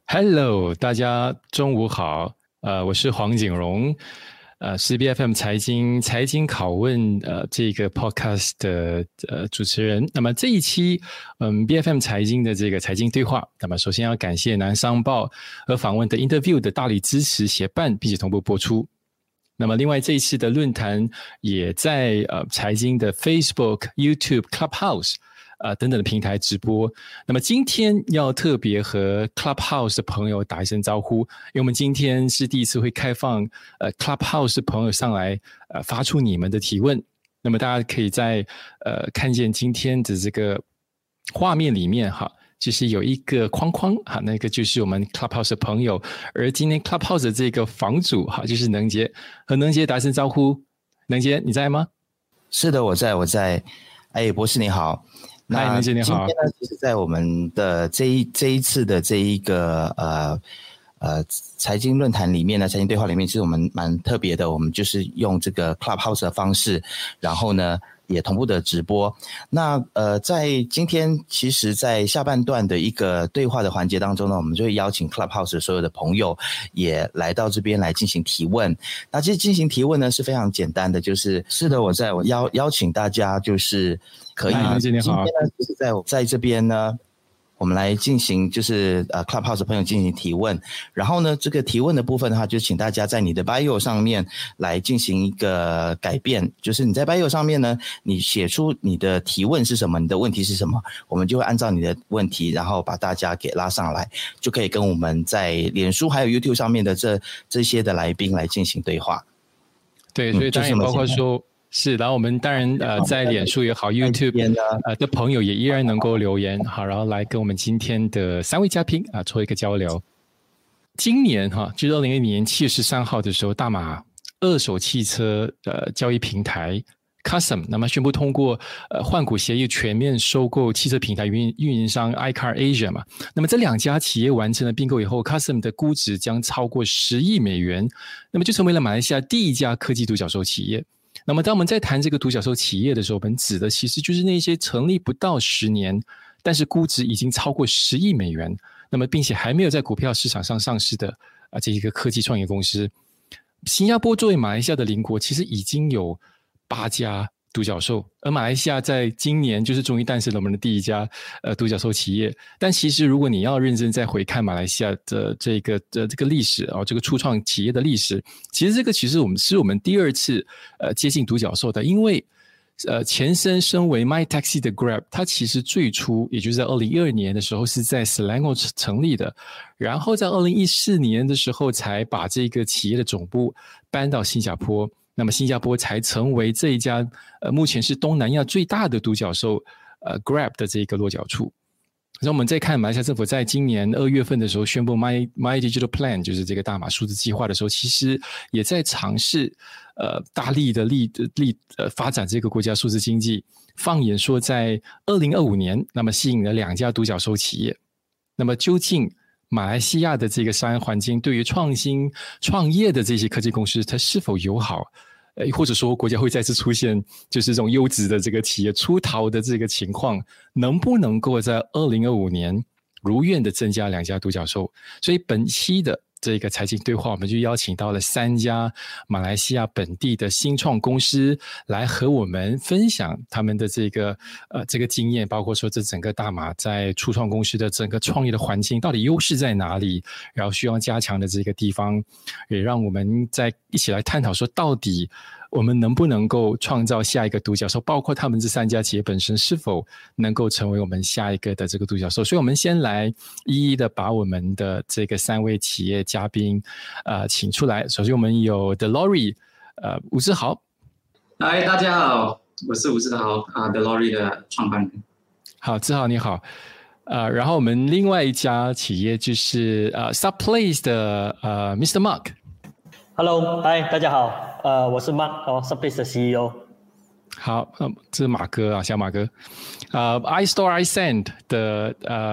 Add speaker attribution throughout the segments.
Speaker 1: Hello，大家中午好，我是黄景荣，是 BFM 财经拷问这个 podcast 的主持人。那么这一期BFM 财经的这个财经对话，那么首先要感谢南商报和访问的 interview 的大力支持协办，并且同步播出。那么另外这一次的论坛也在财经的 Facebook、YouTube、Clubhouse等等的平台直播。那么今天要特别和 Clubhouse 的朋友打一声招呼，因为我们今天是第一次会开放Clubhouse 的朋友上来发出你们的提问。那么大家可以在看见今天的这个画面里面哈，就是有一个框框哈，那个就是我们 Clubhouse 的朋友。而今天 Clubhouse 的这个房主哈，就是能杰，和能杰打声招呼。能杰你在吗？
Speaker 2: 是的，我在。哎，博士你好。那今天呢，其实在我们的这一次的这一个财经论坛里面呢，财经对话里面，其实我们蛮特别的，我们就是用这个 Clubhouse 的方式，然后呢也同步的直播。那在今天其实在下半段的一个对话的环节当中呢，我们就会邀请 Clubhouse 的所有的朋友也来到这边来进行提问。那其实进行提问呢是非常简单的，是的，我邀请大家就是可以今天呢就是在这边呢我们来进行Clubhouse 的朋友进行提问，然后呢这个提问的部分的话，就请大家在你的 bio 上面来进行一个改变，就是你在 bio 上面呢，你写出你的提问是什么，你的问题是什么，我们就会按照你的问题，然后把大家给拉上来，就可以跟我们在脸书还有 YouTube 上面的这些的来宾来进行对话。
Speaker 1: 对，所以当然也包括说是，然后我们当然在脸书也好 YouTube 的朋友也依然能够留言，好，然后来跟我们今天的三位嘉宾做一个交流。今年就是2020年7月13号的时候，大马二手汽车交易平台 Custom 那么宣布通过换股协议全面收购汽车平台运营商 iCar Asia 嘛。那么这两家企业完成了并购以后， Custom 的估值将超过10亿美元，那么就成为了马来西亚第一家科技独角兽企业。那么当我们在谈这个独角兽企业的时候，我们指的其实就是那些成立不到10年，但是估值已经超过10亿美元，那么并且还没有在股票市场上上市的这一个科技创业公司。新加坡作为马来西亚的邻国，其实已经有8家独角兽，而马来西亚在今年就是终于诞生了我们的第一家独角兽企业。但其实如果你要认真再回看马来西亚的这个历史这个初创企业的历史，其实这个是我们第二次接近独角兽的。因为前身为 MyTaxi 的 Grab， 它其实最初也就是在2012年的时候是在 Selangor 成立的，然后在2014年的时候才把这个企业的总部搬到新加坡，那么新加坡才成为这一家目前是东南亚最大的独角兽Grab 的这个落脚处。那我们再看马来西亚政府在今年2月份的时候宣布 My Digital Plan， 就是这个大马数字计划的时候，其实也在尝试大力的发展这个国家数字经济。放眼说在2025年，那么吸引了2家独角兽企业。那么究竟马来西亚的这个商业环境对于创新创业的这些科技公司它是否友好，或者说国家会再次出现就是这种优质的这个企业出逃的这个情况，能不能够在2025年如愿的增加2家独角兽。所以本期的这个财经对话，我们就邀请到了3家马来西亚本地的新创公司来和我们分享他们的这个经验，包括说这整个大马在初创公司的整个创业的环境到底优势在哪里，然后需要加强的这个地方，也让我们再一起来探讨说到底我们能不能够创造下一个独角兽，包括他们这3家企业本身是否能够成为我们下一个的这个独角兽。所以我们先来一一的把我们的这个3位企业嘉宾请出来。首先我们有 Delory 吴志豪。
Speaker 3: 嗨，大家好，我是吴志豪Delory 的创办人。
Speaker 1: 好，志豪你好。然后我们另外一家企业就是Subplace 的Mr. Mark。Hello，
Speaker 4: 嗨，大家好，我是 Mark Subplace 的 CEO。
Speaker 1: 好，这是马哥啊，小马哥。iStore iSend 的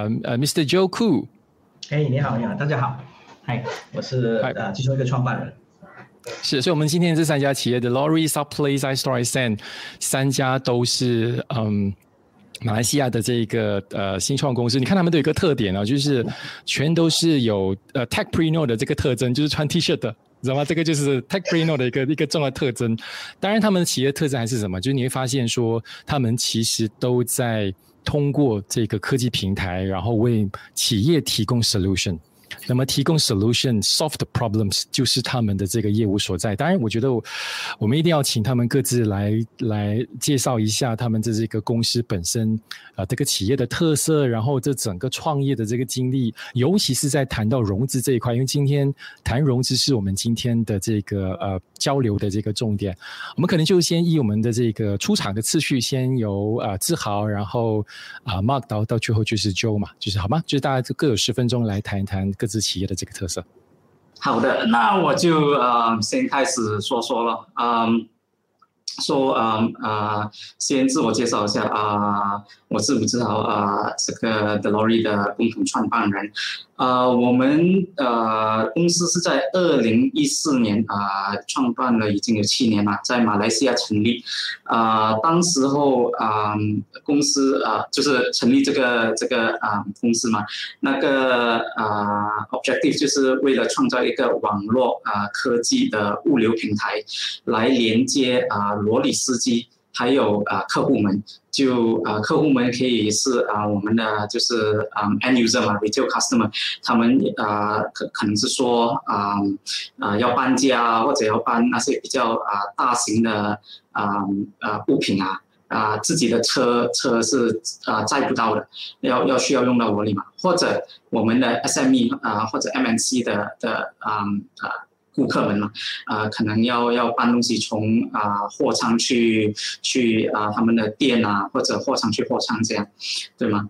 Speaker 1: Mr. Joe Khoo。
Speaker 5: 你好，大家好。嗨，我是其中一个创办人。
Speaker 1: 是，所以我们今天这3家企业的 Delory、Subplace、iStore iSend 3家都是马来西亚的这个新创公司，你看他们都有一个特点啊，就是全都是有techpreneur 的这个特征，就是穿 T 恤的，知道吗？这个就是 techpreneur 的一个重要特征。当然，他们的企业特征还是什么？就是你会发现说，他们其实都在通过这个科技平台，然后为企业提供 solution。那么提供 solution solve the problems 就是他们的这个业务所在。当然我觉得我们一定要请他们各自来介绍一下他们这个公司本身这个企业的特色，然后这整个创业的这个经历，尤其是在谈到融资这一块，因为今天谈融资是我们今天的这个交流的这个重点。我们可能就先依我们的这个出场的次序，先由志豪，然后Mark 到最后就是 Joe 嘛，就是好吗？就是大家各有10分钟来谈一谈各自企业的这个特色。
Speaker 3: 好的，那我就先开始说了。先自我介绍一下我是吴志豪这个 Delory 的共同创办人。我们公司是在2014年创办了，已经有7年了，在马来西亚成立。当时候公司就是成立这个公司嘛，那个objective 就是为了创造一个网络科技的物流平台，来连接罗里司机还有客户们。就客户们可以是我们的就是 end user 嘛 retail customer， 他们可能是说要搬家或者要搬那些比较大型的物品自己的车是载不到的，要需要用到罗里嘛，或者我们的 SME 或者 MNC 的顾客们嘛，可能要搬东西从货仓去他们的店或者货仓去货仓这样，对吗？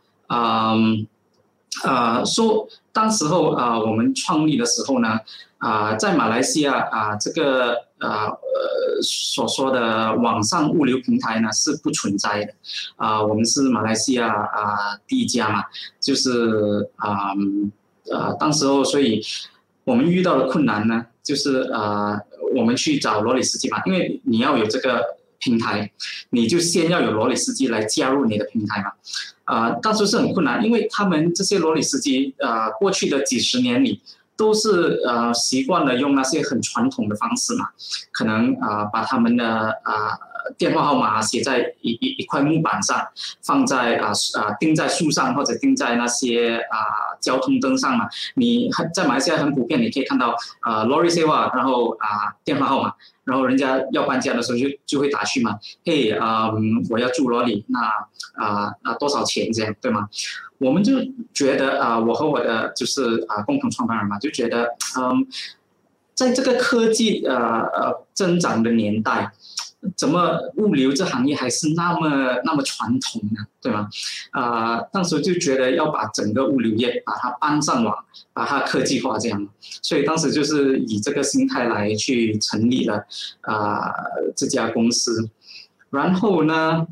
Speaker 3: 当时候我们创立的时候呢，在马来西亚这个所说的网上物流平台呢是不存在的。我们是马来西亚第一家嘛，就是当时候所以我们遇到的困难呢，就是我们去找罗里司机嘛，因为你要有这个平台，你就先要有罗里司机来加入你的平台嘛。当时是很困难，因为他们这些罗里司机过去的几十年里都是习惯了用那些很传统的方式嘛，可能把他们的电话号码写在一块木板上，放在钉在树上或者钉在那些交通灯上嘛。你在马来西亚很普遍，你可以看到lorry sewa， 然后电话号码，然后人家要搬家的时候就会打去嘛，嘿我要住罗里，那多少钱这样，对吗？我们就觉得我和我的就是共同创办人嘛，就觉得在这个科技增长的年代，怎么物流这行业还是那么传统呢？对吗？当时就觉得要把整个物流业把它搬上网，把它科技化这样，所以当时就是以这个心态来去成立了这家公司。然后呢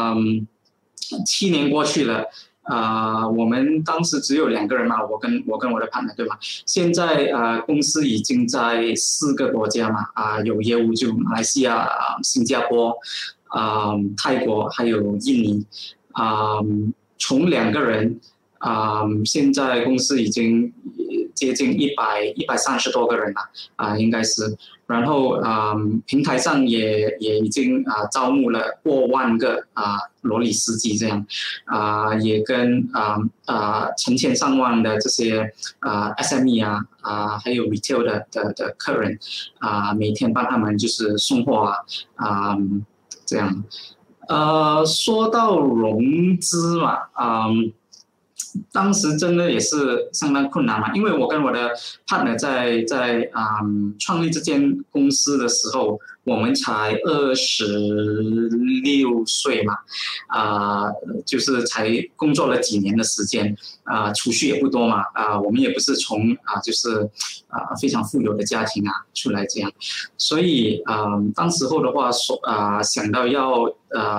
Speaker 3: ，7年过去了。我们当时只有2个人嘛，我跟我的 partner 对吗？现在公司已经在4个国家嘛，有业务就马来西亚、新加坡、泰国还有印尼。从2个人现在公司已经接近130多个人了应该是。然后平台上也已经招募了过万个罗里司机这样，也跟成千上万的这些SME 还有 retail 的客人每天帮他们就是送货这样。说到融资嘛，当时真的也是相当困难嘛，因为我跟我的 partner 在创立这间公司的时候，我们才26岁嘛，就是才工作了几年的时间，储蓄也不多嘛，我们也不是从就是非常富有的家庭出来这样，所以当时候的话想到要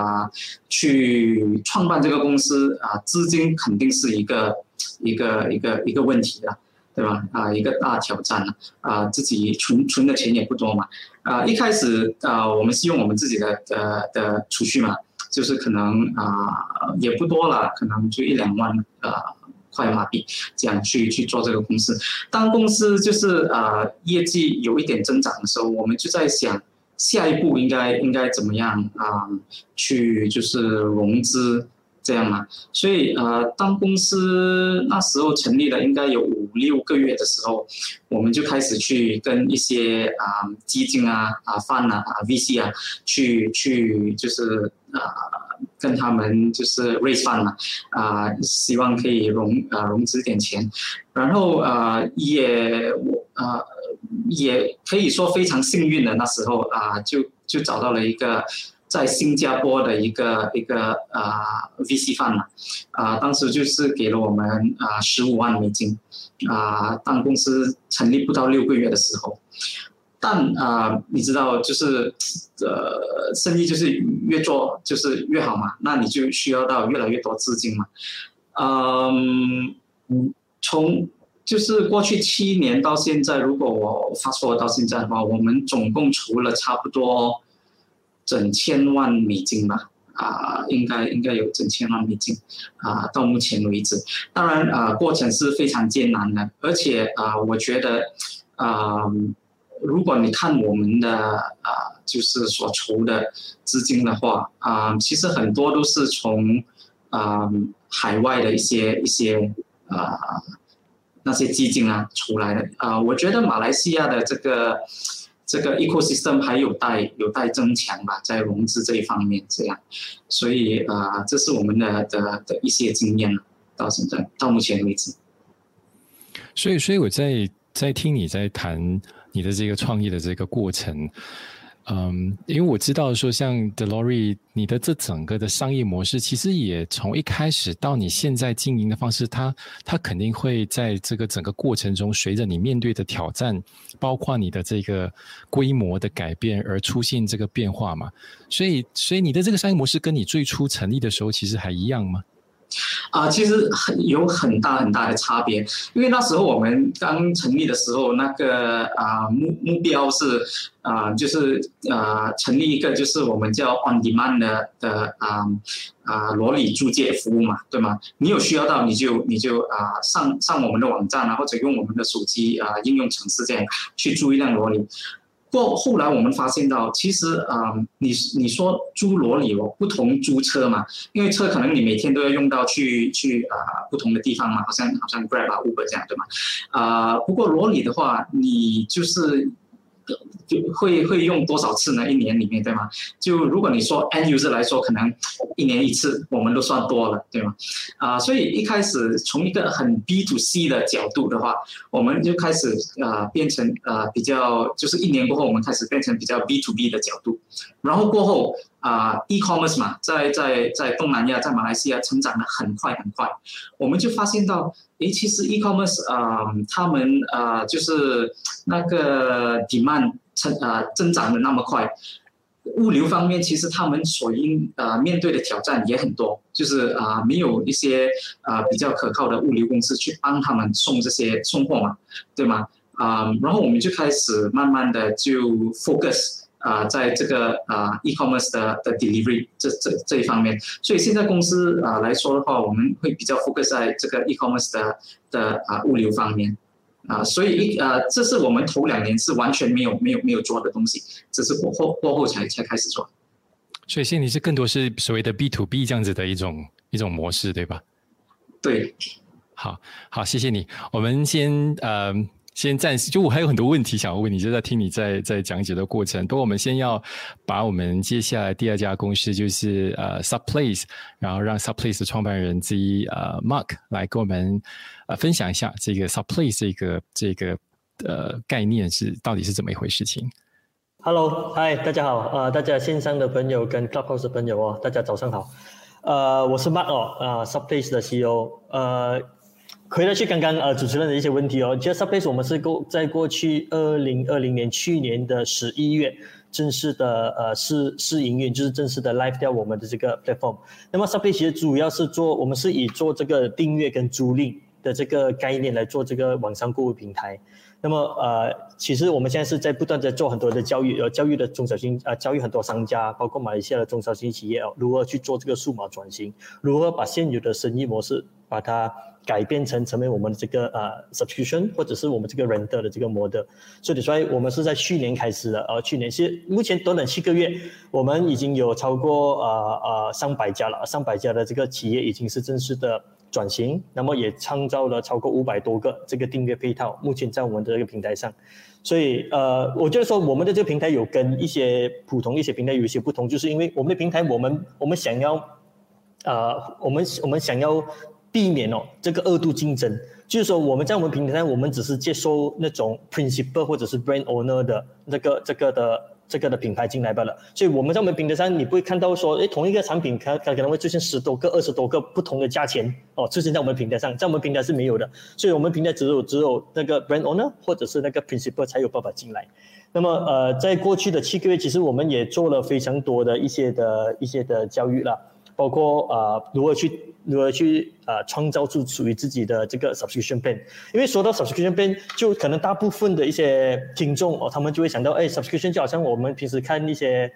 Speaker 3: 去创办这个公司资金肯定是一个问题的，对吧？一个大挑战自己存的钱也不多嘛，一开始我们是用我们自己的储蓄嘛， 就是可能也不多了，可能就1-2万块马币这样去做这个公司。当公司就是业绩有一点增长的时候，我们就在想下一步应该怎么样去就是融资。这样嘛，所以当公司那时候成立了，应该有5-6个月的时候，我们就开始去跟一些基金fund VC 去就是跟他们就是 raise fund 嘛，希望可以融资点钱，然后也可以说非常幸运的，那时候就找到了一个。在新加坡的一个VC fund 嘛，当时就是给了我们$15万，当公司成立不到6个月的时候，但你知道就是生意就是越做就是越好嘛，那你就需要到越来越多资金嘛，从就是过去7年到现在，如果我fast forward到现在的话，我们总共筹了差不多。整1000万美金吧，应该有整1000万美金，到目前为止，当然过程是非常艰难的，而且我觉得如果你看我们的就是所筹的资金的话，其实很多都是从海外的一些那些基金出来的，我觉得马来西亚的这个 ecosystem 还有待增强吧，在融资这一方面这样，所以这是我们的一些经验到现在到目前为止。
Speaker 1: 所以我在听你在谈你的这个创业的这个过程，因为我知道说像 Delory 你的这整个的商业模式其实也从一开始到你现在经营的方式，它肯定会在这个整个过程中随着你面对的挑战，包括你的这个规模的改变而出现这个变化嘛，所以你的这个商业模式跟你最初成立的时候其实还一样吗？
Speaker 3: 其实有很大的差别，因为那时候我们刚成立的时候，那个目标是就是成立一个就是我们叫 on demand 的裸体租借服务嘛，对吗？你有需要到你就上我们的网站或者用我们的手机应用程式这样去租一辆裸体。后来我们发现到，其实你说租裸体不同租车嘛，因为车可能你每天都要用到去不同的地方嘛，好像 Grab Uber 这样，对吗？不过裸体的话，你就是会用多少次呢？一年里面，对吗？就如果你说 end user 来说，可能1年1次，我们都算多了，对吗？所以一开始从一个很 B to C 的角度的话，我们就开始变成比较，就是1年过后，我们开始变成比较 B to B 的角度，然后过后e-commerce 嘛，在东南亚，在马来西亚成长得很快，我们就发现到，其实 e-commerce 他们就是那个 demand 增长的那么快，物流方面其实他们所面对的挑战也很多，就是没有一些比较可靠的物流公司去帮他们送送货嘛，对吗？然后我们就开始慢慢的就 focus。在这个e-commerce 的 delivery 这一方面，所以现在公司来说的话，我们会比较 focus 在这个 e-commerce 的物流方面，所以这是我们头2年是完全没有做的东西，这是过后才开始做。
Speaker 1: 所以现在你是更多是所谓的 B to B 这样子的一种模式，对吧？
Speaker 3: 对。
Speaker 1: 好，谢谢你。我们先暂时，就我还有很多问题想要问你，就在听你在讲解的过程。不过我们先要把我们接下来第2家公司就是Subplace， 然后让 Subplace 的创办人之一Mark 来跟我们分享一下这个 Subplace 这个概念到底是怎么一回事情。
Speaker 4: Hello， 嗨，大家好，大家线上的朋友跟 Clubhouse 的朋友大家早上好。我是 Mark Subplace 的 CEO。回来去刚刚主持人的一些问题其实 Subplace 我们是在过去2020年去年的11月正式的试营运，就是正式的 live 掉我们的这个 platform。那么 Subplace 其实主要是我们是以做这个订阅跟租赁的这个概念来做这个网上购物平台。那么其实我们现在是在不断的做很多的教育，教育的中小型教育很多商家，包括马来西亚的中小型企业如何去做这个数码转型，如何把现有的生意模式把它改变成为我们这个subscription 或者是我们这个 renter 的这个 model。所以我们是在去年开始的，去年是目前短短7个月，我们已经有超过300家了，300家的这个企业已经是正式的转型，那么也创造了超过500多个这个订阅配套，目前在我们的这个平台上。所以我觉得说我们的这个平台有跟一些普通一些平台有一些不同，就是因为我们的平台我们想要我们想要避免这个恶度竞争，就是说我们在我们平台上我们只是接收那种 principal 或者是 brand owner 的这个的品牌进来罢了。所以我们在我们平台上你不会看到说同一个产品它可能会出现10多个20多个不同的价钱出现在我们平台上，在我们平台是没有的。所以我们平台只有那个 brand owner 或者是那个 principal 才有办法进来。那么在过去的7个月其实我们也做了非常多的一些的教育啦，包括如何去创造出属于自己的这个 subscription plan。 因为说到 subscription plan 就可能大部分的一些听众他们就会想到subscription 就好像我们平时看一些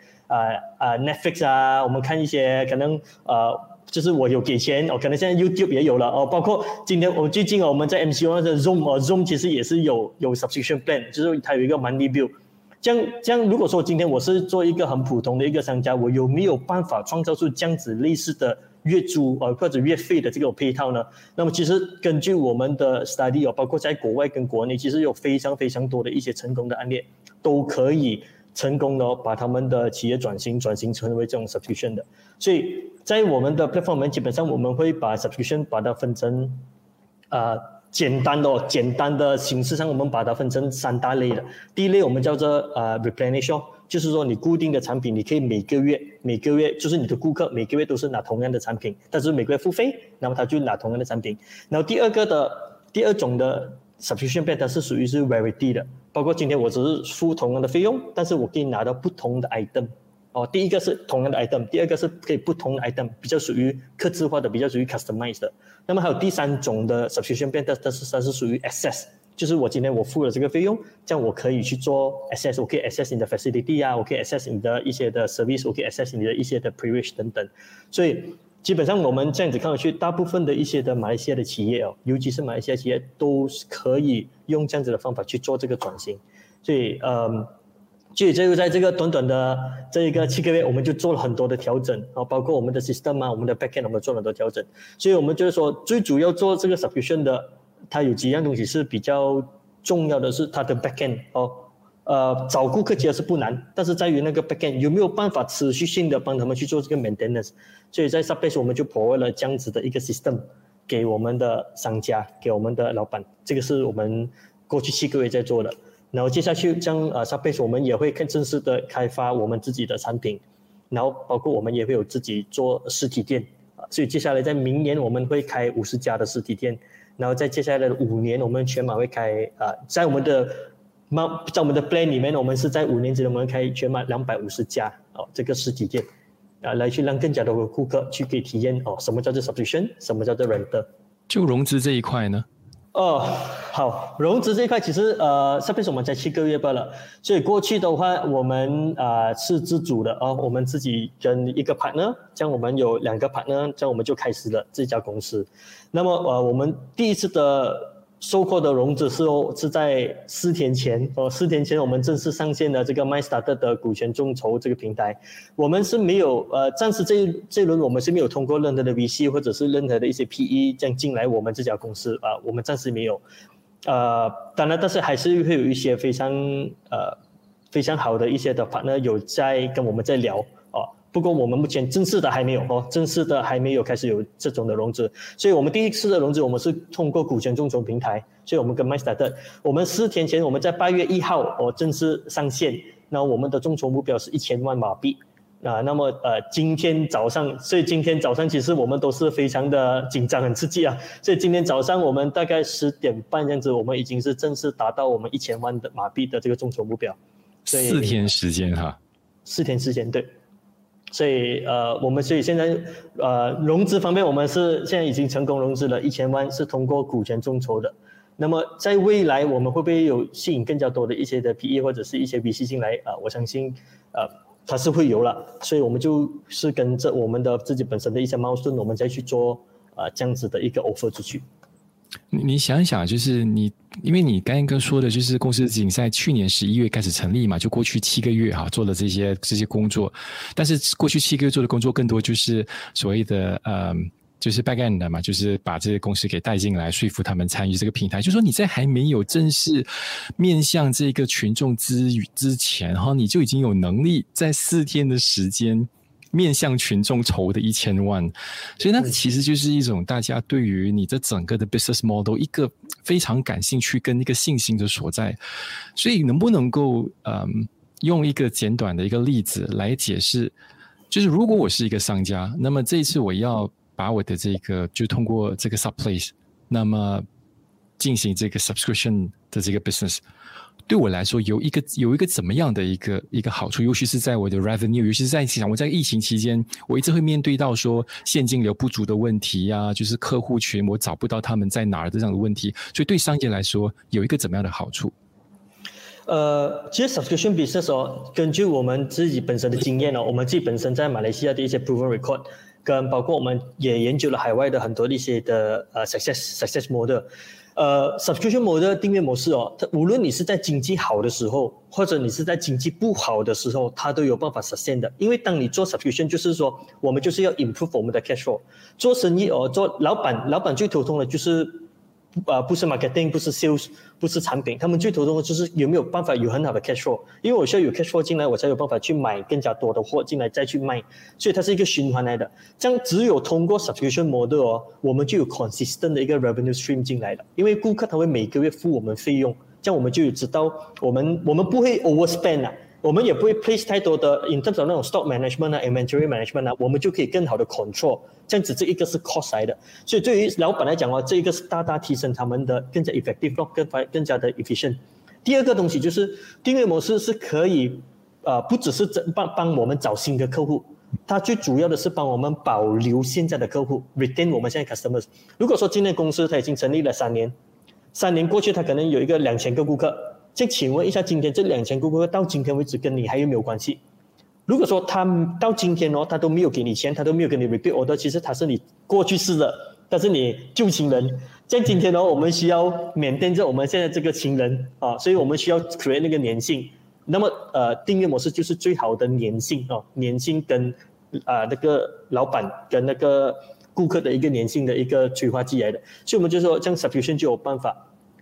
Speaker 4: Netflix 我们看一些可能就是我有给钱可能现在 YouTube 也有了包括最近我们在 MCO 的 Zoom 其实也是有 subscription plan， 就是它有一个 monthly bill。这样如果说今天我是做一个很普通的一个商家，我有没有办法创造出这样子类似的月租或者月费的这个配套呢？那么其实根据我们的 study 包括在国外跟国内其实有非常非常多的一些成功的案例，都可以成功的把他们的企业转型成为这种 subscription 的。所以在我们的 platform 基本上我们会把 subscription 把它分成简单的形式上我们把它分成3大类的。第一类我们叫做replenish， 就是说你固定的产品你可以每个月就是你的顾客每个月都是拿同样的产品，但是每个月付费，那么他就拿同样的产品。然后第二种的 subscription plan 它是属于是 variety 的，包括今天我只是付同样的费用，但是我可以拿到不同的 item。第一个是同样的 item， 第二个是可以不同的 item， 比较属于客制化的，比较属于 customized 的。那么还有第3种的 subscription plan， 它是属于 access， 就是我今天我付了这个费用，这样我可以去做 access， 我可以 access 你的 facility我可以 access 你的一些的 service， 我可以 access 你的一些的 privilege 等等。所以基本上我们这样子看回去，大部分的一些的马来西亚的企业尤其是马来西亚企业都可以用这样子的方法去做这个转型。所以所以就在这个短短的这一个7个月，我们就做了很多的调整包括我们的 system我们的 backend 我们做了很多调整。所以我们就是说最主要做这个 subscription 的，它有几样东西是比较重要的，是它的 backend 找顾客其实是不难，但是在于那个 backend 有没有办法持续性的帮他们去做这个 maintenance。 所以在 Subbase 我们就 provide 了这样子的一个 system 给我们的商家，给我们的老板，这个是我们过去7个月在做的。然后接下去这样Subbase 我们也会正式的开发我们自己的产品，然后包括我们也会有自己做实体店所以接下来在明年我们会开50家的实体店，然后在接下来的5年我们全马会开在我们的 plan 里面，我们是在5年之内我们会开全马250家这个实体店来去让更加多的顾客去可以体验什么叫做 subscription， 什么叫做 renter。
Speaker 1: 就融资这一块呢？
Speaker 4: 好，融资这一块其实Subbase 我们才7个月罢了，所以过去的话我们是自主的我们自己跟一个 partner， 这样我们有2个 partner， 这样我们就开始了这家公司。那么我们第一次的收购的融资是在4天前4天前我们正式上线了这个 MyStarter 的股权众筹这个平台。我们是没有暂时这一轮我们是没有通过任何的 VC 或者是任何的一些 PE 这样进来我们这家公司我们暂时没有当然但是还是会有一些非常好的一些的 partner 有在跟我们在聊不过我们目前正式的还没有开始有这种的融资。所以我们第一次的融资我们是通过股权众筹平台，所以我们跟 MyStarter 我们4天前我们在8月1号正式上线，那我们的众筹目标是1000万马币那么今天早上其实我们都是非常的紧张很刺激所以今天早上我们大概10点半这样子我们已经是正式达到我们1000万的马币的这个众筹目标。
Speaker 1: 4天时间4
Speaker 4: 天时间对。 所以我们现在融资方面，我们是现在已经成功融资了1000万，是通过股权众筹的。那么在未来我们会不会有吸引更加多的一些的 PE 或者是一些 VC 进来我相信它是会有了，所以我们就是跟着我们的自己本身的一些milestone，我们再去做这样子的一个 offer 出去。
Speaker 1: 你想一想，就是因为你刚刚说的，就是公司已经在去年11月开始成立嘛，就过去7个月做了这些工作，但是过去7个月做的工作更多就是所谓的就是 back end 的嘛，就是把这些公司给带进来，说服他们参与这个平台。就是说你在还没有正式面向这个群众之前，然后你就已经有能力在4天的时间面向群众筹的1000万，所以那其实就是一种大家对于你这整个的 business model 一个非常感兴趣跟一个信心的所在。所以能不能够用一个简短的一个例子来解释，就是如果我是一个商家，那么这一次我要把我的这个就通过这个 subplace 那么进行这个 subscription 的这个 business， 对我来说有一个怎么样的一个好处，尤其是在我的 revenue， 尤其是在想我在疫情期间我一直会面对到说现金流不足的问题就是客户群我找不到他们在哪儿的这样的问题，所以对商业来说有一个怎么样的好处？
Speaker 4: 其实 subscription business 根据我们自己本身的经验我们自己本身在马来西亚的一些 proven record， 跟包括我们也研究了海外的很多一些的success model。subscription model 订阅模式它无论你是在经济好的时候，或者你是在经济不好的时候，它都有办法实现的。因为当你做 subscription， 就是说我们就是要 improve 我们的 cash flow。做生意做老板最头痛的就是不是 marketing， 不是 sales， 不是产品，他们最头痛的就是有没有办法有很好的 cash flow， 因为我需要有 cash flow 进来，我才有办法去买更加多的货进来再去卖，所以它是一个循环来的。这样只有通过 subscription model 我们就有 consistent 的一个 revenue stream 进来了，因为顾客他会每个月付我们费用，这样我们就知道我们不会 overspend 我们也不会 place 太多的 in terms of 那种 stock management inventory management 我们就可以更好的 control， 这样子这一个是 cost 来的。所以对于老板来讲这一个是大大提升他们的更加 effective 更加的 efficient。 第二个东西就是订阅模式是可以不只是帮我们找新的客户，它最主要的是帮我们保留现在的客户 retain 我们现在 customers。 如果说今天公司它已经成立了3年过去，它可能有一个2000个顾客，这请问一下，今天这2000个顾客到今天为止跟你还有没有关系？如果说他到今天他都没有给你钱，他都没有给你 repeat order， 其实他是你过去式的，但是你旧情人。像今天我们需要maintain着我们现在这个情人所以我们需要 create 那个粘性。那么订阅模式就是最好的粘性粘性跟那个老板跟那个顾客的一个粘性的一个催化剂来的。所以我们就说这样 subscription 就有办法。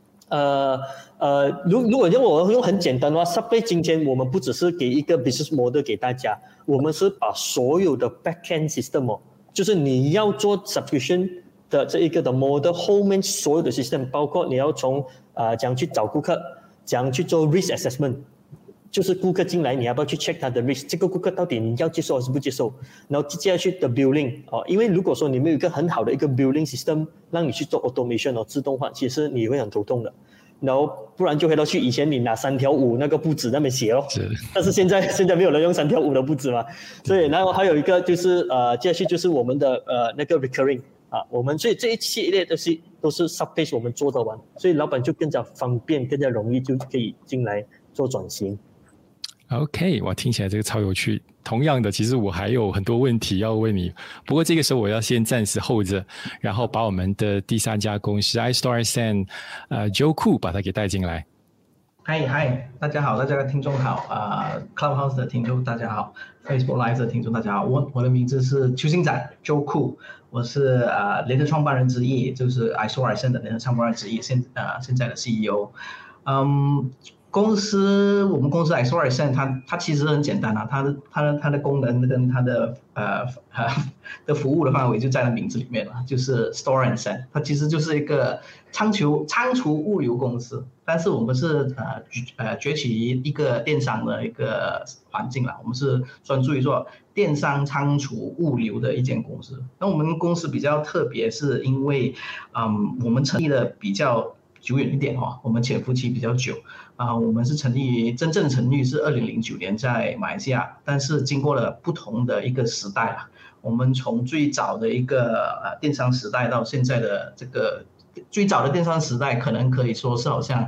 Speaker 4: 如果我用很简单的话 ，Subway 今天我们不只是给一个 business model 给大家，我们是把所有的 backend system 就是你要做 subscription 的这一个的 model 后面所有的 system， 包括你要从怎样去找顾客，怎样去做 risk assessment， 就是顾客进来你要不要去 check 他的 risk， 这个顾客到底你要接受还是不接受，然后接下去的 billing 因为如果说你没有一个很好的一个 billing system 让你去做 automation 自动化，其实你会很头痛的。然后不然就回到去以前你拿3条5那个布纸那边写但是现在没有人用3条5的布纸嘛，所以然后还有一个就是接下去就是我们的那个 recurring 我们所以这一系列都是 subplace 我们做得完，所以老板就更加方便更加容易就可以进来做转型。
Speaker 1: OK， 哇，听起来这个超有趣。同样的，其实我还有很多问题要问你，不过这个时候我要先暂时 hold 着，然后把我们的第3家公司 iStoreSend Joe Khoo 把它给带进来。
Speaker 5: 嗨，大家好，大家的听众好，Clubhouse 的听众大家好， Facebook Live 的听众大家好，我的名字是邱星展 Joe Khoo， 我是联合创办人之一，就是 iStoreSend 的联合创办人之一，现在的 CEO。我们公司 iStoreSend 它其实很简单它的功能跟它的的服务的范围就在它名字里面了，就是 Store and Send， 它其实就是一个仓储物流公司，但是我们是崛起于一个电商的一个环境啦，我们是专注于做电商仓储物流的一间公司。那我们公司比较特别是因为我们成立的比较久远一点我们潜伏期比较久我们是真正成立是2009年在马来西亚，但是经过了不同的一个时代我们从最早的一个电商时代到现在的这个最早的电商时代，可能可以说是好像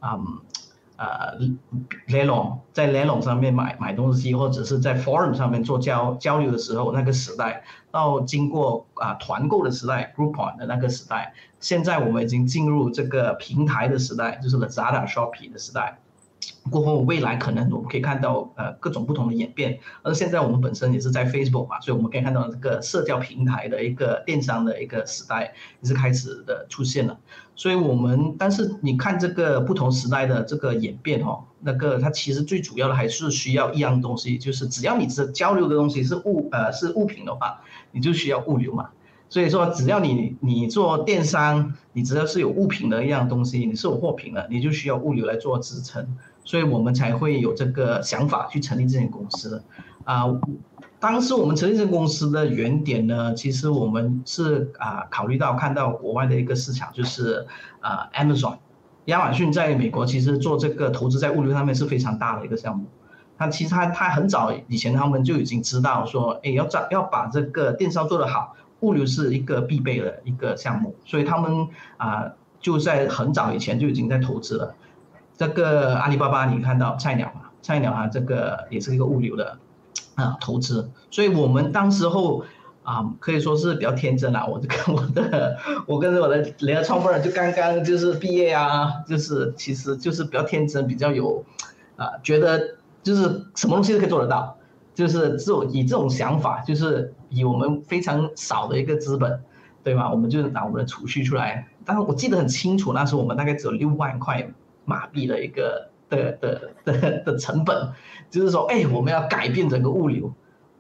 Speaker 5: Lelong 在 Lelong 上面买东西，或者是在 Forum 上面做交流的时候那个时代，到经过团购的时代 Groupon 的那个时代，现在我们已经进入这个平台的时代，就是 Lazada、Shopee 的时代。过后未来可能我们可以看到各种不同的演变，而现在我们本身也是在 Facebook 所以我们可以看到这个社交平台的一个电商的一个时代也是开始的出现了。所以但是你看这个不同时代的这个演变那个它其实最主要的还是需要一样东西，就是只要你是交流的东西是物品的话，你就需要物流嘛。所以说只要你做电商，你只要是有物品的一样东西，你是有货品的，你就需要物流来做支撑，所以我们才会有这个想法去成立这间公司当时我们成立这间公司的原点呢，其实我们是考虑到看到国外的一个市场，就是Amazon 亚马逊在美国其实做这个投资在物流上面是非常大的一个项目。其实他很早以前他们就已经知道说要把这个电商做得好，物流是一个必备的一个项目，所以他们就在很早以前就已经在投资了。这个阿里巴巴你看到菜鸟这个也是一个物流的投资，所以我们当时候可以说是比较天真我跟我的联合创办人就刚刚就是毕业就是其实就是比较天真，比较有觉得就是什么东西都可以做得到，就是以这种想法，就是以我们非常少的一个资本，对吧？我们就拿我们的储蓄出来，但是我记得很清楚，那时候我们大概只有6万块马币的一个的成本，就是说我们要改变整个物流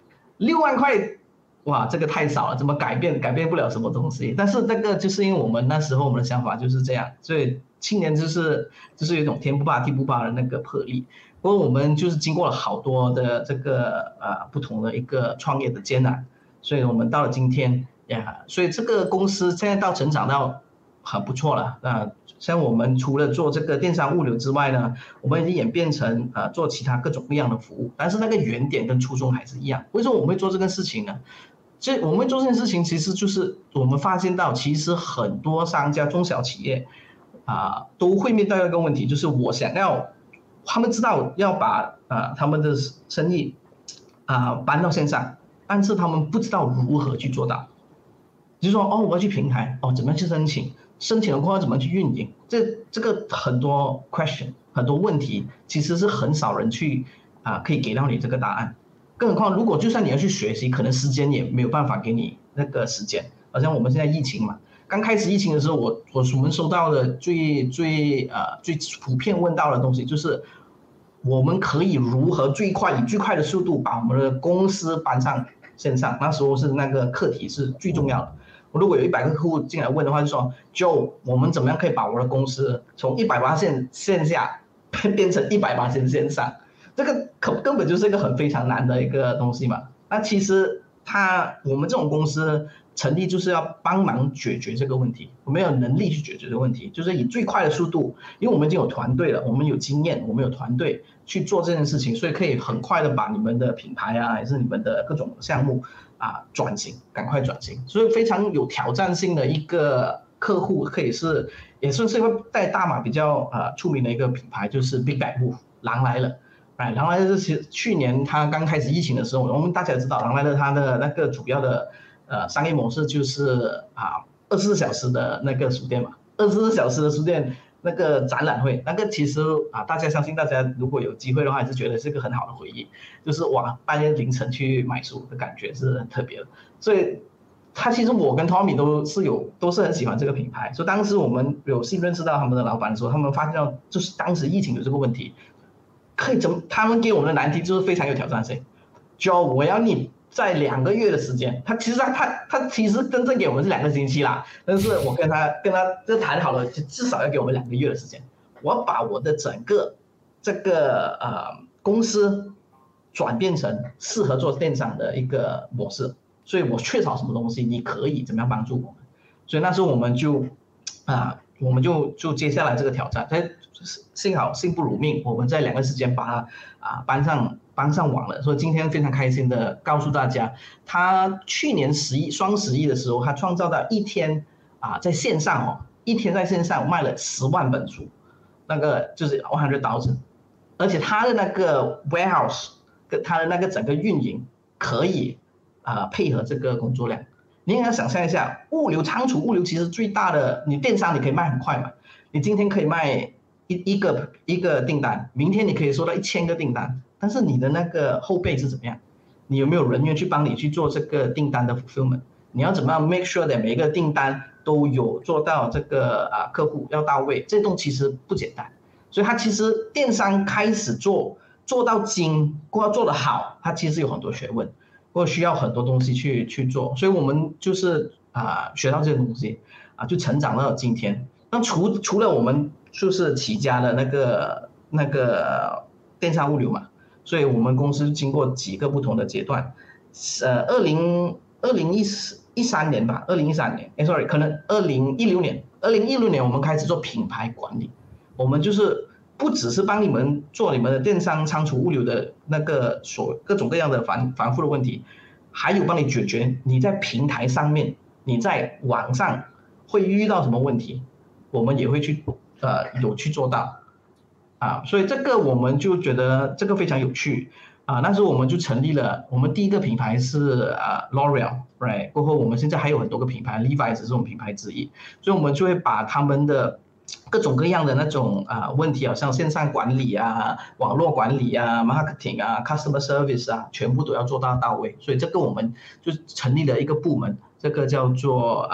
Speaker 5: ，6万块哇，这个太少了，怎么改变不了什么东西。但是这个就是因为我们那时候我们的想法就是这样，所以青年就是有一种天不怕地不怕的那个魄力。不过我们就是经过了好多的这个不同的一个创业的艰难，所以我们到了今天所以这个公司现在到成长到很不错了。像我们除了做这个电商物流之外呢，我们已经演变成做其他各种各样的服务，但是那个原点跟初衷还是一样。为什么我们会做这个事情呢？我们会做这件事情，其实就是我们发现到，其实很多商家、中小企业都会面对一个问题，就是我想要他们知道要把他们的生意搬到线上，但是他们不知道如何去做到。就是说我要去平台怎么样去申请了过后怎么去运营，这个很多 question 很多问题，其实是很少人去可以给到你这个答案。更何况如果就算你要去学习，可能时间也没有办法给你那个时间。好像我们现在疫情嘛，刚开始疫情的时候，我们收到的最普遍问到的东西就是我们可以如何以最快的速度把我们的公司搬上线上。那时候是那个课题是最重要的。如果有100个客户进来问的话，就说我们怎么样可以把我的公司从100%线下变成100%线上，这个根本就是一个非常难的一个东西嘛。那其实我们这种公司成立就是要帮忙解决这个问题，我们有能力去解决这个问题，就是以最快的速度，因为我们已经有团队了，我们有经验，我们有团队去做这件事情，所以可以很快的把你们的品牌还是你们的各种项目转型，赶快转型。所以非常有挑战性的一个客户，也算是在大马比较出名的一个品牌，就是 Big Bad Wolf 狼来了。狼来了是去年他刚开始疫情的时候，我们大家也知道狼来了他的那个主要的商业模式就是24小时的那个书店嘛，24小时的书店那个展览会，那个其实相信大家如果有机会的话，还是觉得是个很好的回忆，就是半夜凌晨去买书的感觉是很特别的。所以其实我跟 Tommy 都是很喜欢这个品牌，所以当时我们有幸认识到他们的老板的时候，他们发现到就是当时疫情有这个问题，他们给我们的难题就是非常有挑战性，我要你在2个月的时间，他其实真正给我们是2个星期啦，但是我跟他就谈好了，至少要给我们2个月的时间，我要把我的整个这个公司转变成适合做电商的一个模式，所以我缺少什么东西，你可以怎么样帮助我们？所以那时候我们就我们就接下来这个挑战，幸好幸不辱命，我们在2个时间把它搬上网了。所以今天非常开心的告诉大家，他去年双11的时候，他创造到一天在线上一天在线上卖了10万本书，那个就是100,000，而且他的那个 warehouse 跟他的那个整个运营可以配合这个工作量。你应该想象一下，仓储物流其实最大的，你电商你可以卖很快嘛，你今天可以卖一个订单，明天你可以收到1000个订单，但是你的那个后备是怎么样？你有没有人员去帮你去做这个订单的 fulfillment？ 你要怎么样 make sure that 每一个订单都有做到这个客户要到位？这东西其实不简单，所以它其实电商开始做到精，或做得好，它其实有很多学问。或需要很多东西去做，所以我们就是学到这些东西就成长到今天。那除了我们就是起家的那个电商物流嘛，所以我们公司经过几个不同的阶段。2013年吧，2013年，sorry， 可能2016年我们开始做品牌管理，我们就是不只是帮你们做你们的电商仓储物流的那个各种各样的繁复的问题，还有帮你解决你在平台上面，你在网上会遇到什么问题，我们也会有去做到所以这个我们就觉得这个非常有趣那时候我们就成立了，我们第一个品牌是L'Oreal， right？ 过后我们现在还有很多个品牌 ，Levi's 是我们品牌之一，所以我们就会把他们的各种各样的那种问题，好像线上管理网络管理marketing customer service 全部都要做到位。所以这个我们就成立了一个部门，这个叫做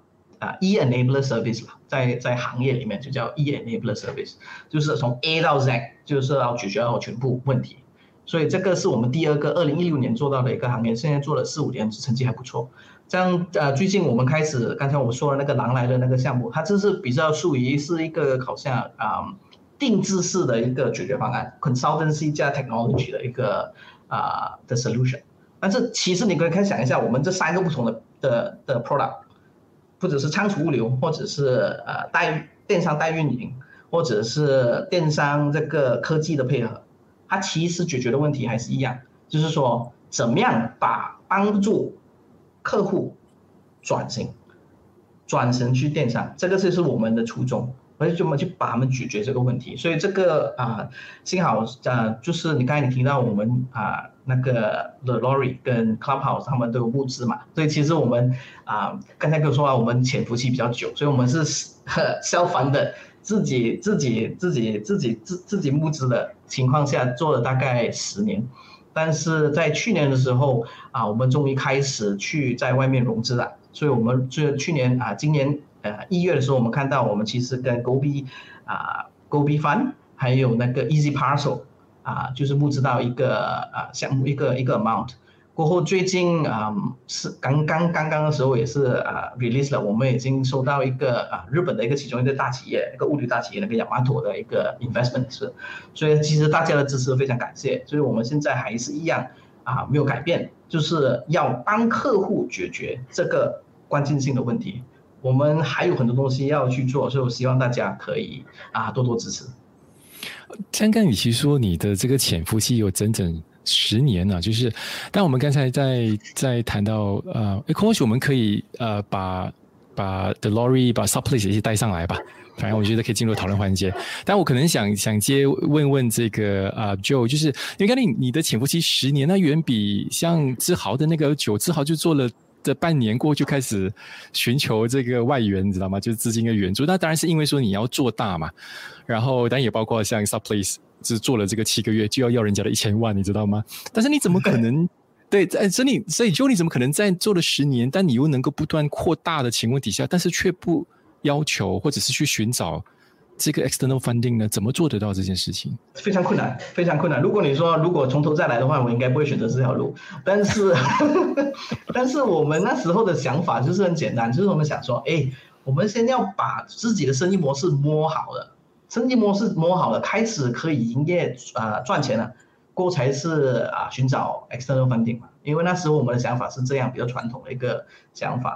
Speaker 5: E-enabler service 在行业里面就叫 E-enabler service， 就是从 A 到 Z， 就是要解决到全部问题。所以这个是我们第二个2016年做到的一个行业，现在做了4-5年，成绩还不错。这样最近我们开始，刚才我们说的那个狼来的那个项目，它这是比较属于是一个好像定制式的一个解决方案 ，consultancy 加 technology 的一个的 solution。但是其实你可以想一下，我们这3个不同的 product， 或者是仓储物流，或者是电商代运营，或者是电商这个科技的配合，它其实解决的问题还是一样，就是说怎么样帮助客户转型去电商，这个就是我们的初衷，而且我们去把他们解决这个问题。所以这个幸好就是你刚才提到我们那个 The Lorry 跟 Clubhouse 他们都有募资嘛，所以其实我们刚才跟我说我们潜伏期比较久，所以我们是self-funded自己募资的情况下做了大概10年。但是在去年的时候我们终于开始去在外面融资了，所以我们去年今年1月的时候，我们看到我们其实跟 Gobi Fund 还有那个 Easy Parcel 就是募资到一个项目一个 amount。过后最近是刚刚的时候也是release 了，我们已经收到一个日本的一个其中一个大企业，一个物流大企业那个Yamato的一个 investment， 所以其实大家的支持非常感谢，所以我们现在还是一样没有改变，就是要帮客户解决这个关键性的问题，我们还有很多东西要去做，所以我希望大家可以多多支持。
Speaker 1: 刚刚与其说你的这个潜伏期有整整10年就是，但我们刚才在谈到或许我们可以把 The Lorry 把 Subplace 一起带上来吧，反正我觉得可以进入讨论环节。但我可能想接问这个Joe， 就是因为刚才你的潜伏期10年，那远比像志豪的那个志豪就做了这半年过就开始寻求这个外援，你知道吗？就是资金的援助。那当然是因为说你要做大嘛，然后当然也包括像 Subplace 只做了这个7个月就要人家的1000万，你知道吗？但是你怎么可能对，所以 Joe 你怎么可能在做了10年，但你又能够不断扩大的情况底下，但是却不要求或者是去寻找这个 external funding 呢？怎么做得到这件事情？
Speaker 5: 非常困难，非常困难。如果你说如果从头再来的话，我应该不会选择这条路。但是我们那时候的想法就是很简单，就是我们想说，我们先要把自己的生意模式摸好了，开始可以营业赚钱了，过后才是寻找 external funding 嘛。因为那时候我们的想法是这样，比较传统的一个想法。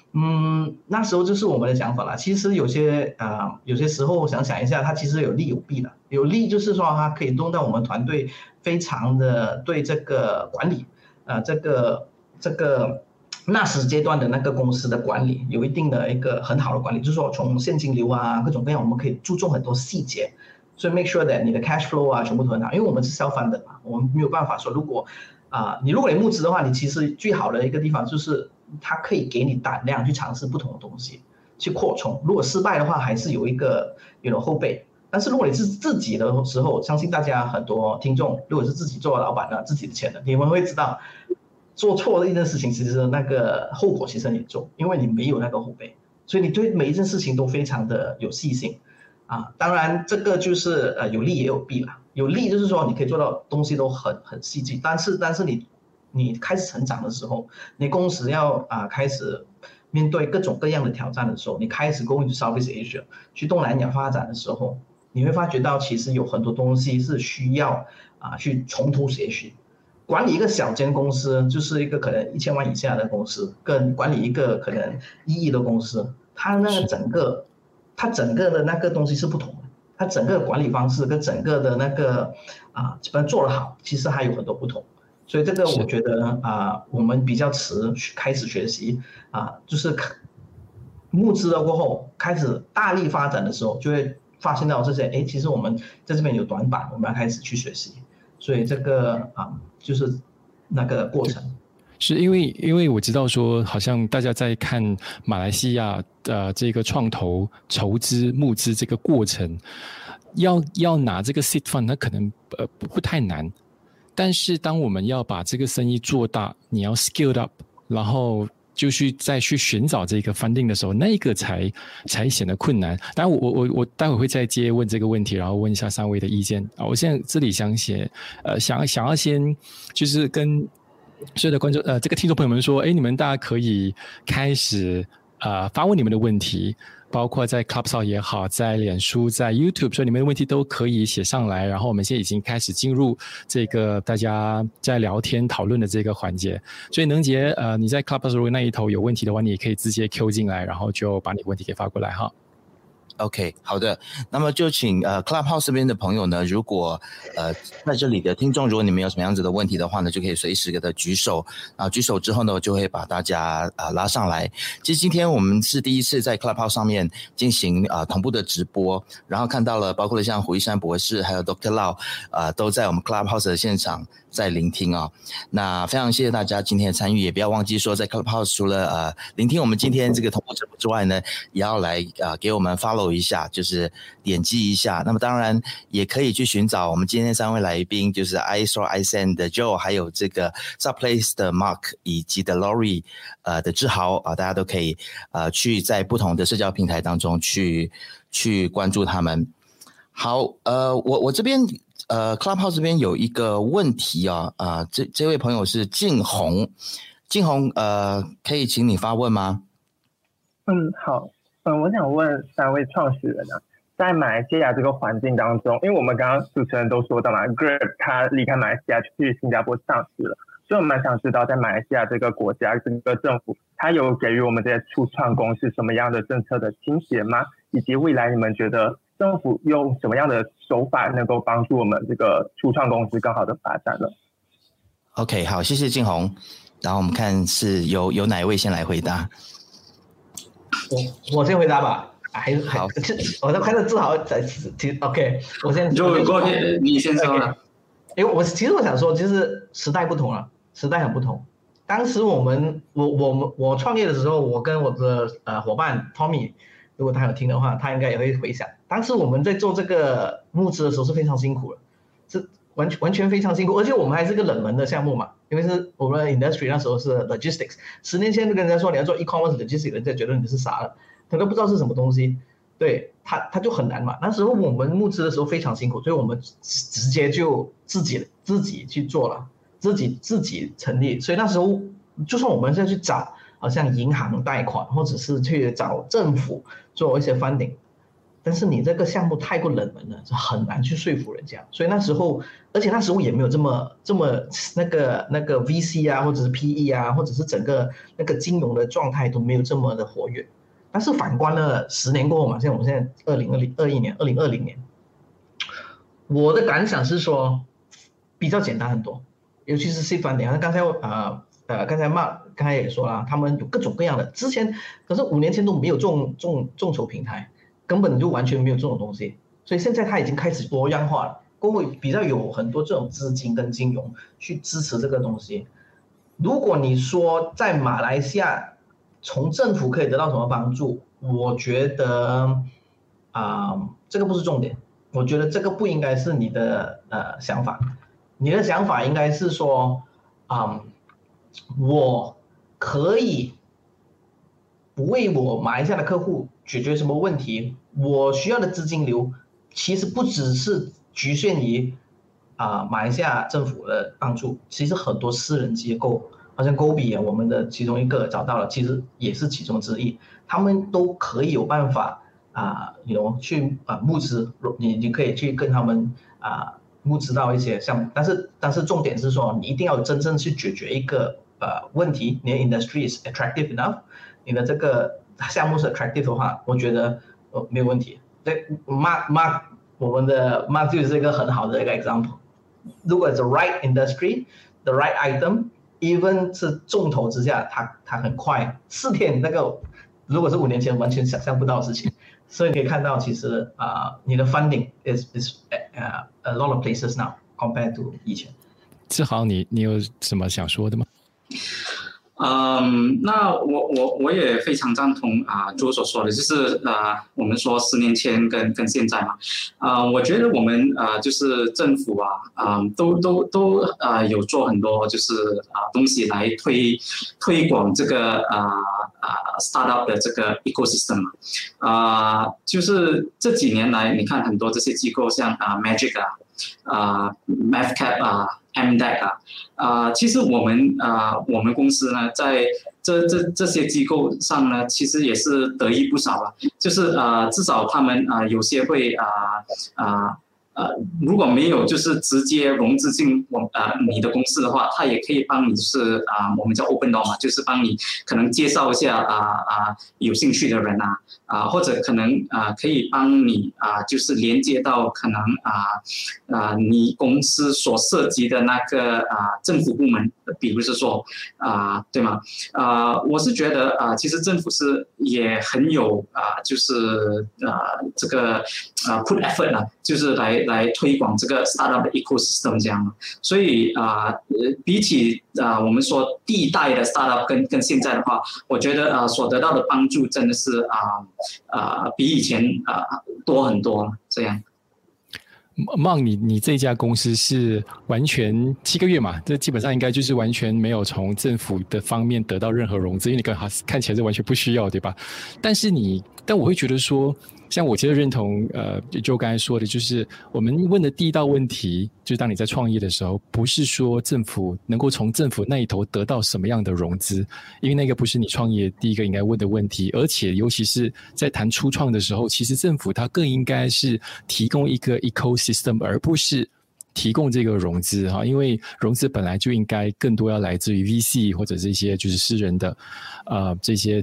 Speaker 5: 那时候就是我们的想法了。其实有些时候想一下，它其实有利有弊的。有利就是说它可以弄到我们团队非常的对这个管理，这个那时阶段的那个公司的管理有一定的一个很好的管理，就是说从现金流啊各种各样，我们可以注重很多细节，所以 make sure that 你的 cash flow 啊全部都很好。因为我们是 self-funded 嘛，我们没有办法说如果你募资的话，你其实最好的一个地方就是它可以给你胆量去尝试不同的东西，去扩充。如果失败的话，还是有一个后备。但是如果你是自己的时候，相信大家很多听众，如果是自己做老板的，自己的钱的，你们会知道，做错的一件事情，其实那个后果其实很严重，因为你没有那个后备，所以你对每一件事情都非常的有细心当然，这个就是有利也有弊啦。有利就是说你可以做到东西都很细致，但是你开始成长的时候，你公司要开始面对各种各样的挑战的时候，你开始 go into Southeast Asia 去东南亚发展的时候，你会发觉到其实有很多东西是需要去从头学习。管理一个小间公司，就是一个可能1000万以下的公司，跟管理一个可能1亿的公司，它整个的那个东西是不同的。它整个管理方式跟整个的那个基本上做得好，其实还有很多不同。所以这个我觉得我们比较迟开始学习就是募资了过后开始大力发展的时候，就会发现到这些其实我们在这边有短板，我们要开始去学习。所以这个就是那个过程。
Speaker 1: 是因为我知道说，好像大家在看马来西亚这个创投筹资募资这个过程，要拿这个 seed fund， 那可能不太难。但是当我们要把这个生意做大，你要 scale up， 然后就再去寻找这个 funding 的时候，那个才显得困难。当然我待会会再接问这个问题，然后问一下3位的意见我现在这里想要先就是跟所有的观众这个听众朋友们说，你们大家可以开始发问你们的问题，包括在 Clubhouse 也好，在脸书，在 YouTube， 所以你们的问题都可以写上来。然后我们现在已经开始进入这个大家在聊天讨论的这个环节。所以能杰你在 Clubhouse 如果那一头有问题的话，你也可以直接 Q 进来，然后就把你问题给发过来哈。
Speaker 2: OK， 好的，那么就请Clubhouse 这边的朋友呢，如果在这里的听众，如果你们有什么样子的问题的话呢，就可以随时给他举手，然后举手之后呢，我就会把大家拉上来。其实今天我们是第一次在 Clubhouse 上面进行同步的直播，然后看到了包括了像胡一山博士还有 Dr. Lau 都在我们 Clubhouse 的现场在聆听那非常谢谢大家今天的参与，也不要忘记说在 Clubhouse 除了聆听我们今天这个同步直播之外呢，也要来给我们 follow一下，就是点击一下。那么当然也可以去寻找我们今天3位来宾，就是 iStore、iSend 的 Joe， 还有这个 Subplace 的 Mark 以及的 Lori 的志豪大家都可以去在不同的社交平台当中去关注他们。好，我这边Clubhouse 这边有一个问题这位朋友是静红，可以请你发问吗？
Speaker 6: 好，我想问3位创始人在马来西亚这个环境当中，因为我们刚刚主持人都说到嘛 ，Grab 他离开马来西亚去新加坡上市了，所以我蛮想知道在马来西亚这个国家这个政府，他有给予我们这些初创公司什么样的政策的倾斜吗？以及未来你们觉得政府用什么样的手法能够帮助我们这个初创公司更好的发展呢？
Speaker 2: OK， 好，谢谢静红。然后我们看是有哪一位先来回答？
Speaker 5: 我先回答吧。
Speaker 2: 好，
Speaker 5: 我在看到志豪在OK， 我先
Speaker 3: 就过去，你先说了。
Speaker 5: 其实我想说，就是时代不同了，时代很不同。当时我创业的时候，我跟我的伙伴 Tommy， 如果他有听的话，他应该也会回想，当时我们在做这个募资的时候是非常辛苦的，是完全非常辛苦，而且我们还是个冷门的项目嘛，因为是我们的 industry 那时候是 logistics， 10年前就跟人家说你要做 e-commerce logistics， 人家觉得你是傻了，他都不知道是什么东西，对他就很难嘛。那时候我们募资的时候非常辛苦，所以我们直接就自己去做了，自己成立。所以那时候就算我们是要去找好像银行贷款，或者是去找政府做一些 funding， 但是你这个项目太过冷门了，是很难去说服人家。所以那时候，而且那时候也没有这么那个 VC 啊，或者是 PE 啊，或者是整个那个金融的状态都没有这么的活跃。但是反观了10年过后嘛，像我们现在2020年，我的感想是说比较简单很多，尤其是 seed funding。刚才 Mark 刚才也说了，他们有各种各样的，之前可是5年前都没有众筹平台，根本就完全没有这种东西，所以现在它已经开始多样化了，过后比较有很多这种资金跟金融去支持这个东西。如果你说在马来西亚从政府可以得到什么帮助，我觉得这个不是重点，我觉得这个不应该是你的想法，你的想法应该是说我可以为我马来西亚的客户解决什么问题，我需要的资金流其实不只是局限于马来西亚政府的帮助，其实很多私人机构，好像 Gobi 我们的其中一个找到了，其实也是其中之一，他们都可以有办法去募资，你可以去跟他们募资到一些项目，但是重点是说你一定要真正去解决一个问题，你的 industry is attractive enough， 你的这个项目是 attractive 的话，我觉得没有问题。对 Mark 我们的 Mark 就是一个很好的一个 example。如果 the right industry the right item，even 是重投之下，它很快4天，那个如果是5年前完全想象不到的事情。所以你可以看到，其实你的 funding is a lot of places now compared to 以前。
Speaker 1: 志豪，你有什么想说的吗？
Speaker 3: 那我也非常赞同朱所说的，就是我们说10年前跟现在嘛，我觉得我们就是政府都有做很多就是东西来推广这个startup 的这个 ecosystem 就是这几年来，你看很多这些机构像Magic Mathcap MDEC 其实我们公司呢，在这些机构上呢，其实也是得益不少了。就是至少他们有些会如果没有就是直接融资进你的公司的话，他也可以帮你就是我们叫 open door 嘛，就是帮你可能介绍一下有兴趣的人或者可能可以帮你就是连接到可能你公司所涉及的那个政府部门，比如是说对吗？我是觉得其实政府是也很有就是这个put effort 就是来推广这个 startup 的 ecosystem 这样，所以比起我们说第一代的 startup 跟现在的话，我觉得所得到的帮助真的是比以前多很多这样。
Speaker 1: Mark， 你这家公司是完全7个月嘛？这基本上应该就是完全没有从政府的方面得到任何融资，因为你看起来是完全不需要，对吧？但我会觉得说，像我其实认同就刚才说的，就是我们问的第一道问题，就是当你在创业的时候，不是说政府能够从政府那一头得到什么样的融资，因为那个不是你创业第一个应该问的问题，而且尤其是在谈初创的时候，其实政府它更应该是提供一个 ecosystem， 而不是提供这个融资因为融资本来就应该更多要来自于 VC 或者这些就是私人的这些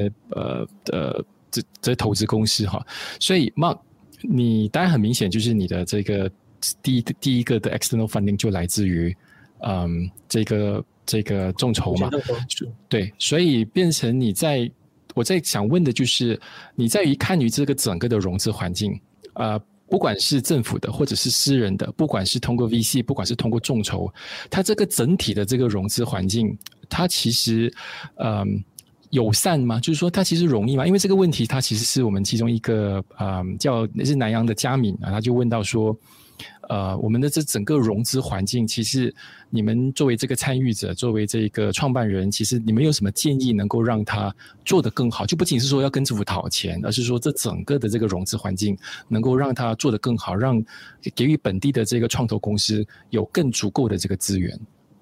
Speaker 1: 这投资公司所以 Mark， 你当然很明显就是你的这个第一个的 external funding 就来自于这个众筹嘛，对，所以变成我在想问的就是你在于看于这个整个的融资环境不管是政府的或者是私人的，不管是通过 VC 不管是通过众筹，它这个整体的这个融资环境它其实友善吗？就是说它其实容易吗？因为这个问题它其实是我们其中一个是南洋的嘉敏他就问到说我们的这整个融资环境，其实你们作为这个参与者，作为这个创办人，其实你们有什么建议能够让它做得更好？就不仅是说要跟政府讨钱，而是说这整个的这个融资环境能够让它做得更好，让给予本地的这个创投公司有更足够的这个资源。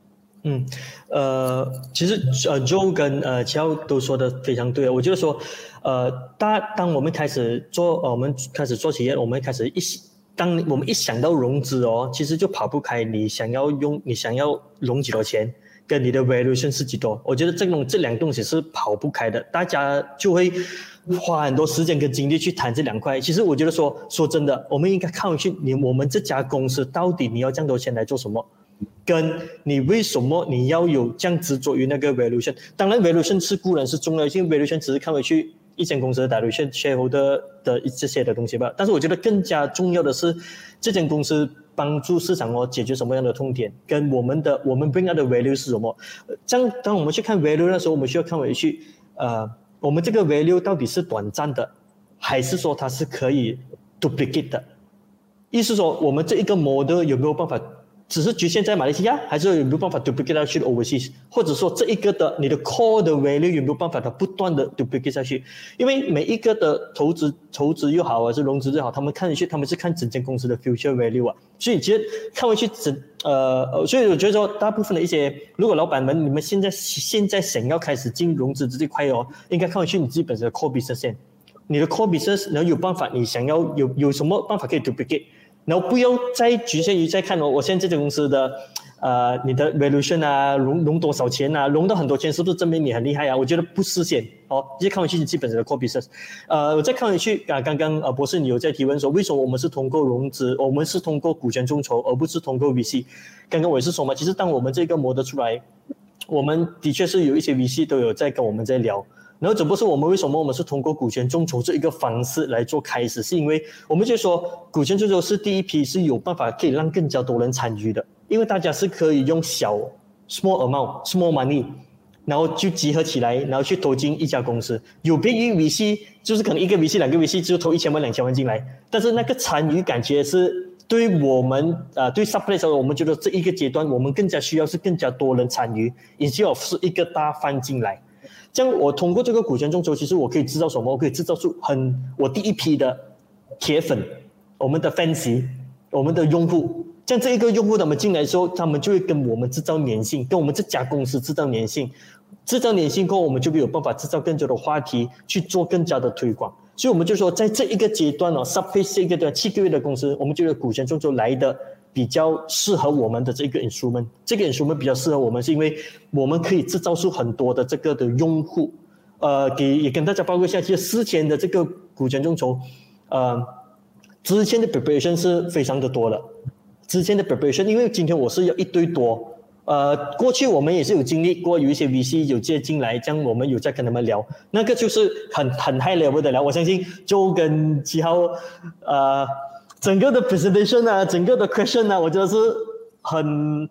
Speaker 4: 其实Joe 跟乔都说的非常对。我觉得说，当我们开始做企业，我们开始当我们一想到融资哦，其实就跑不开你想要融几多钱，跟你的 valuation 是几多。我觉得这两东西是跑不开的，大家就会花很多时间跟精力去谈这两块。其实我觉得说真的，我们应该看回去，我们这家公司到底你要这样多钱来做什么？跟你为什么你要有这样执着于那个 valuation？ 当然 valuation 是固然是重要，因为 valuation 只是看回去一间公司的 dilution shareholder 的这些的东西吧。但是我觉得更加重要的是，这间公司帮助市场解决什么样的痛点，跟我们 bring out 的 value 是什么。这样当我们去看 value 的时候，我们需要看回去，我们这个 value 到底是短暂的，还是说它是可以 duplicate 的？意思说，我们这一个 model 有没有办法？只是局限在马来西亚，还是有没有办法 duplicate 去 overseas？ 或者说这一个的你的 core 的 value 有没有办法它不断的 duplicate 下去？因为每一个的投资又好还是融资又好，他们是看整间公司的 future value 啊。所以其实看回去所以我觉得说大部分的一些，如果老板们你们现在想要开始进融资这块哦，应该看回去你自己本身的 core business 先，你的 core business 然后有办法，你想要有什么办法可以 duplicate？然后不要再局限于再看我现在这家公司的你的 valuation 啊，融多少钱啊，融到很多钱是不是证明你很厉害啊？我觉得不是先直接看回去基本上的 core business。我再看回去刚刚博士你有在提问说为什么我们是通过融资，我们是通过股权众筹而不是通过 VC。刚刚我也是说嘛，其实当我们这个模得出来，我们的确是有一些 VC 都有在跟我们在聊。然后只不过是为什么我们是通过股权众筹这一个方式来做开始，是因为我们就说股权众筹是第一批是有办法可以让更加多人参与的，因为大家是可以用small amount small money， 然后就集合起来，然后去投进一家公司。有别于 VC， 就是可能一个 VC 两个 VC 就投1000万2000万进来，但是那个参与感觉是对于我们对 supply 我们觉得这一个阶段我们更加需要是更加多人参与，以及是一个大范进来。这样我通过这个股权众筹，其实我可以制造什么？我可以制造出我第一批的铁粉，我们的 fans， 我们的用户。这样这一个用户他们进来的时候，他们就会跟我们制造粘性，跟我们这家公司制造粘性。制造粘性后，我们就会有办法制造更多的话题，去做更加的推广。所以我们就说，在这一个阶段Subphase 这个7个月的公司，我们觉得股权众筹来的比较适合我们的这个 instrument， 这个 instrument 比较适合我们，是因为我们可以制造出很多的这个的用户。也跟大家报告一下，其实之前的这个股权众筹，之前的 preparation 是非常的多的。之前的 preparation， 因为今天我是要一堆多。过去我们也是有经历过，有一些 VC 有接进来，这样我们有在跟他们聊，那个就是很 high level 的聊。我相信Joe跟7号，整个的 presentation 啊，整个的 question 啊，我觉得是很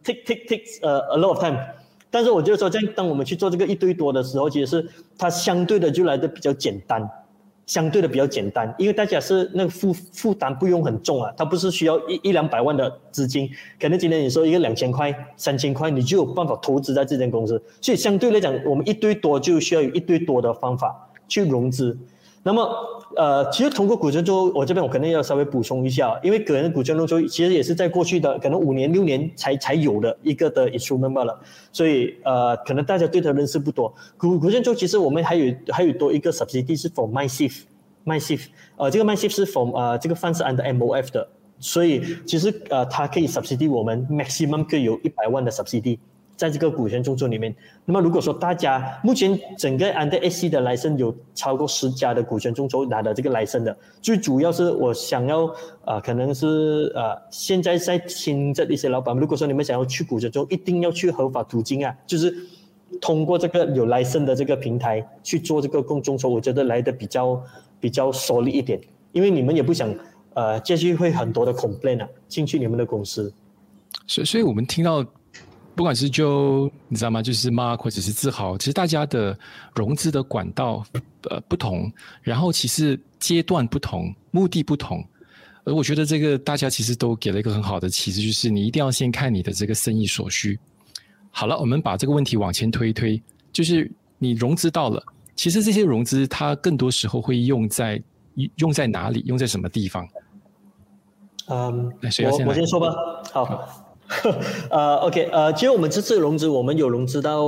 Speaker 4: take a lot of time。但是我觉得说，这样当我们去做这个一堆多的时候，其实是它相对的就来的比较简单。相对的比较简单，因为大家是那个负担不用很重啊，它不是需要100-200万的资金，可能今天你说一个2000块、3000块，你就有办法投资在这间公司，所以相对来讲，我们一堆多就需要有一堆多的方法去融资。那么其实通过股权众筹，我这边我可能要稍微补充一下，因为个人股权众筹其实也是在过去的可能5年6年才有的一个的 instrument 罢了，所以可能大家对它认识不多。股权众筹其实我们还有多一个 subsidy 是 for MySafe， 这个 MySafe 是 for 这个 fund 是 under MOF 的，所以其实它可以 subsidy 我们 maximum 可以有100万的 subsidy。在这个股权众筹里面，那么如果说大家目前整个 Under SC 的 license 有超过10家的股权众筹拿的这个 license 的，最主要是我想要可能是现在在听着一些老板，如果说你们想要去股权众筹，一定要去合法途径啊，就是通过这个有 license 的这个平台去做这个众筹，我觉得来的比较solid一点，因为你们也不想继续会很多的 complaint 进去你们的公司。
Speaker 1: 所以我们听到。不管是你知道吗？就是 Mark 或者是志豪，其实大家的融资的管道不同，然后其实阶段不同，目的不同。而我觉得这个大家其实都给了一个很好的启示，就是你一定要先看你的这个生意所需。好了，我们把这个问题往前推一推，就是你融资到了，其实这些融资它更多时候会用在哪里？用在什么地方？
Speaker 4: 我先说吧。好。 OK， 其实我们这次融资，我们有融资到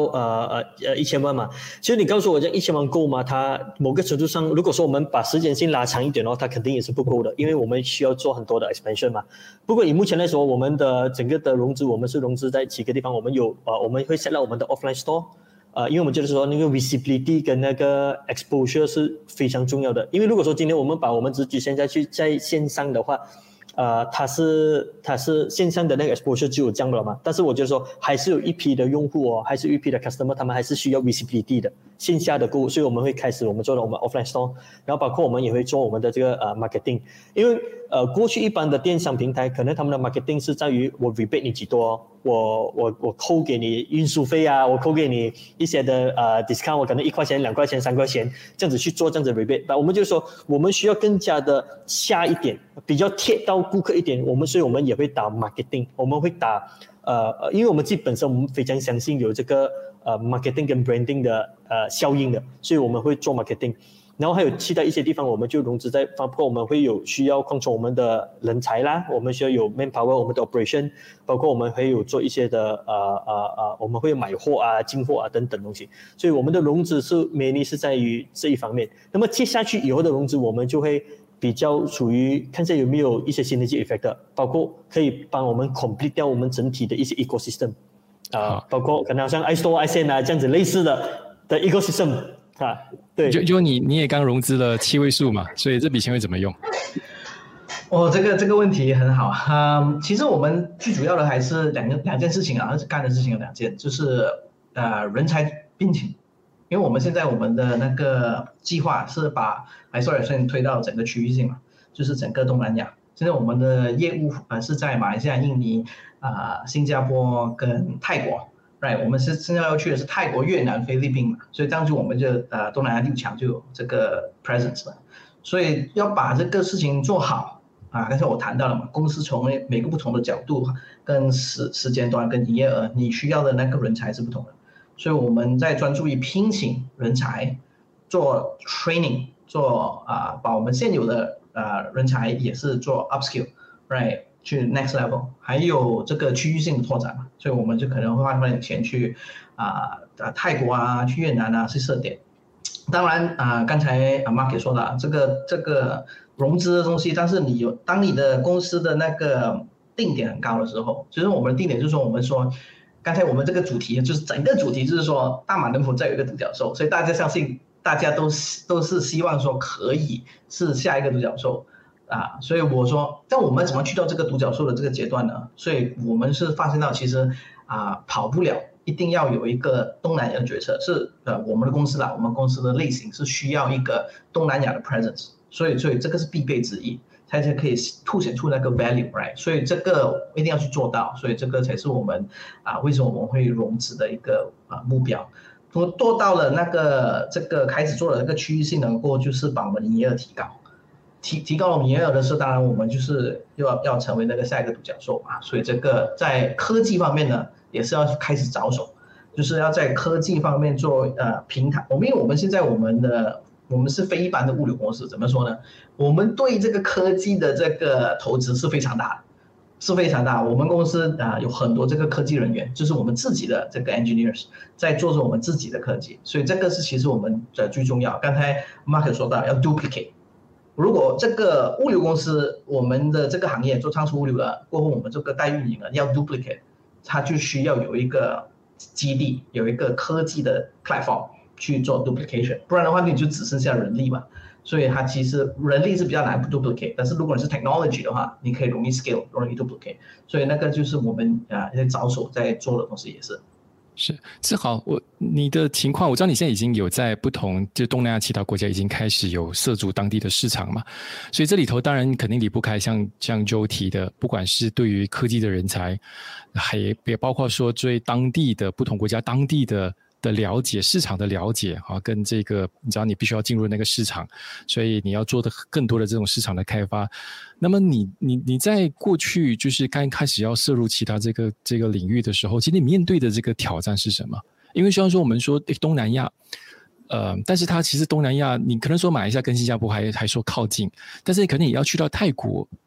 Speaker 4: 1000万嘛。其实你告诉我这1000万够吗？它某个程度上，如果说我们把时间性拉长一点的话，它肯定也是不够的，因为我们需要做很多的 expansion 嘛。不过以目前来说，我们的整个的融资，我们是融资在几个地方，我们会 set up 我们的 offline store。因为我们觉得说那个 visibility 跟那个 exposure 是非常重要的。因为如果说今天我们把我们只局限在线上的话，它是线上的那个 exposure 就有这样了嘛，但是我觉得说还是有一批的用户还是有一批的 customer， 他们还是需要 visibility 的线下的购物，所以我们会开始我们做了我们 offline store， 然后包括我们也会做我们的这个marketing， 因为过去一般的电商平台可能他们的 marketing 是在于我 rebate 你几多，我扣给你运输费啊，我扣给你一些的discount， 我可能1块钱、2块钱、3块钱这样子去做这样子 rebate， 但我们就说我们需要更加的下一点，比较贴到顾客一点，所以我们也会打 marketing， 我们会打因为我们自己本身我们非常相信有这个marketing 跟 branding 的效应的，所以我们会做 marketing。然后还有其他一些地方，我们就融资在，包括我们会有需要扩充我们的人才啦，我们需要有 manpower， 我们的 operation， 包括我们会有做一些的我们会买货啊、进货啊等等东西，所以我们的融资是 mainly 是在于这一方面。那么接下去以后的融资，我们就会比较属于看下有没有一些synergy effect， 包括可以帮我们 complete 掉我们整体的一些 ecosystem， 包括可能好像 iStore、iSend 啊这样子类似的 ecosystem。对，
Speaker 1: 就你也刚融资了7位数嘛，所以这笔钱会怎么用？
Speaker 5: 这个问题很好。其实我们最主要的还是两件事情啊，干的事情有2件，就是人才聘请，因为我们现在我们的那个计划是把iStore推到整个区域性嘛，就是整个东南亚。现在我们的业务是在马来西亚、印尼、新加坡跟泰国。Right， 我们现在要去的是泰国、越南、菲律宾嘛，所以这样就我们就东南亚6强就有这个 presence 了。所以要把这个事情做好刚才我谈到了嘛，公司从每个不同的角度跟时间段跟营业额，你需要的那个人才是不同的，所以我们在专注于聘请人才，做 training， 做把我们现有的人才也是做 upskill，right。去 next level， 还有这个区域性的拓展嘛，所以我们就可能会花点钱去泰国去越南去设点。当然刚才Mark 也说了，这个融资的东西，但是当你的公司的那个定点很高的时候，就是我们的定点就是说我们说刚才我们这个主题就是整个主题就是说大马能否再有一个独角兽，所以大家相信大家都是希望说可以是下一个独角兽。所以我说，但我们怎么去到这个独角兽的这个阶段呢？所以我们是发现到，其实跑不了，一定要有一个东南亚的决策。是我们的公司我们公司的类型是需要一个东南亚的 presence， 所以这个是必备之一，才可以凸显出那个 value，right？ 所以这个一定要去做到，所以这个才是我们为什么我们会融资的一个目标。做到了这个开始做了那个区域性的过后，就是把我们的营业额提高。提高了我们营业额的是，当然我们就是要成为那个下一个独角兽嘛，所以这个在科技方面呢，也是要开始着手，就是要在科技方面做平台。因为我们现在我们是非一般的物流公司，怎么说呢？我们对这个科技的这个投资是非常大的，是非常大。我们公司有很多这个科技人员，就是我们自己的这个 engineers 在做着我们自己的科技，所以这个是其实我们的最重要。刚才 Mark 说到要 duplicate。如果这个物流公司，我们的这个行业做仓储物流了过后，我们这个代运营了要 duplicate， 它就需要有一个基地，有一个科技的 platform 去做 duplication， 不然的话你就只剩下人力嘛。所以它其实人力是比较难 duplicate， 但是如果你是 technology 的话，你可以容易 scale， 容易 duplicate。所以那个就是我们在着手在做的东西也是。
Speaker 1: 是，志豪，你的情况，我知道你现在已经有在不同就东南亚其他国家已经开始有涉足当地的市场嘛，所以这里头当然肯定离不开像 Joe 提的，不管是对于科技的人才，也包括说对当地的不同国家当地的了解，市场的了解跟这个你知道你必须要进入那个市场，所以你要做的更多的这种市场的开发。那么你在过去就是刚开始要涉入其他这个领域的时候，其实你面对的这个挑战是什么？因为虽然说我们说东南亚但是它其实东南亚你可能说马来西亚跟新加坡还说靠近，但是可能也要去到泰国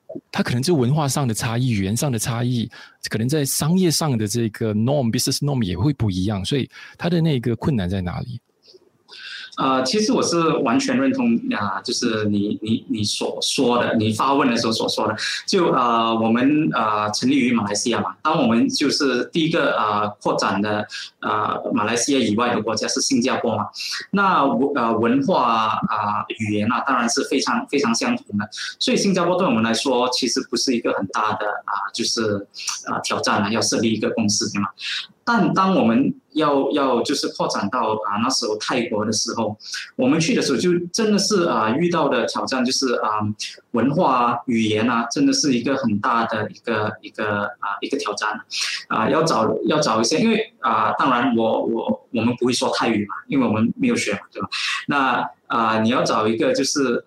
Speaker 1: 它可能是文化上的差异、语言上的差异，可能在商业上的这个 business norm 也会不一样，所以它的那个困难在哪里？
Speaker 3: 其实我是完全认同就是你所说的，你发问的时候所说的，就我们成立于马来西亚嘛，当我们就是第一个扩展的马来西亚以外的国家是新加坡嘛，那文化语言当然是非常非常相同的，所以新加坡对我们来说其实不是一个很大的就是挑战要设立一个公司对吗？但当我们要就是扩展到那时候泰国的时候，我们去的时候就真的是遇到的挑战就是文化语言真的是一个很大的一个挑战要找一些，因为当然我们不会说泰语嘛，因为我们没有学嘛，对吧？那你要找一个就是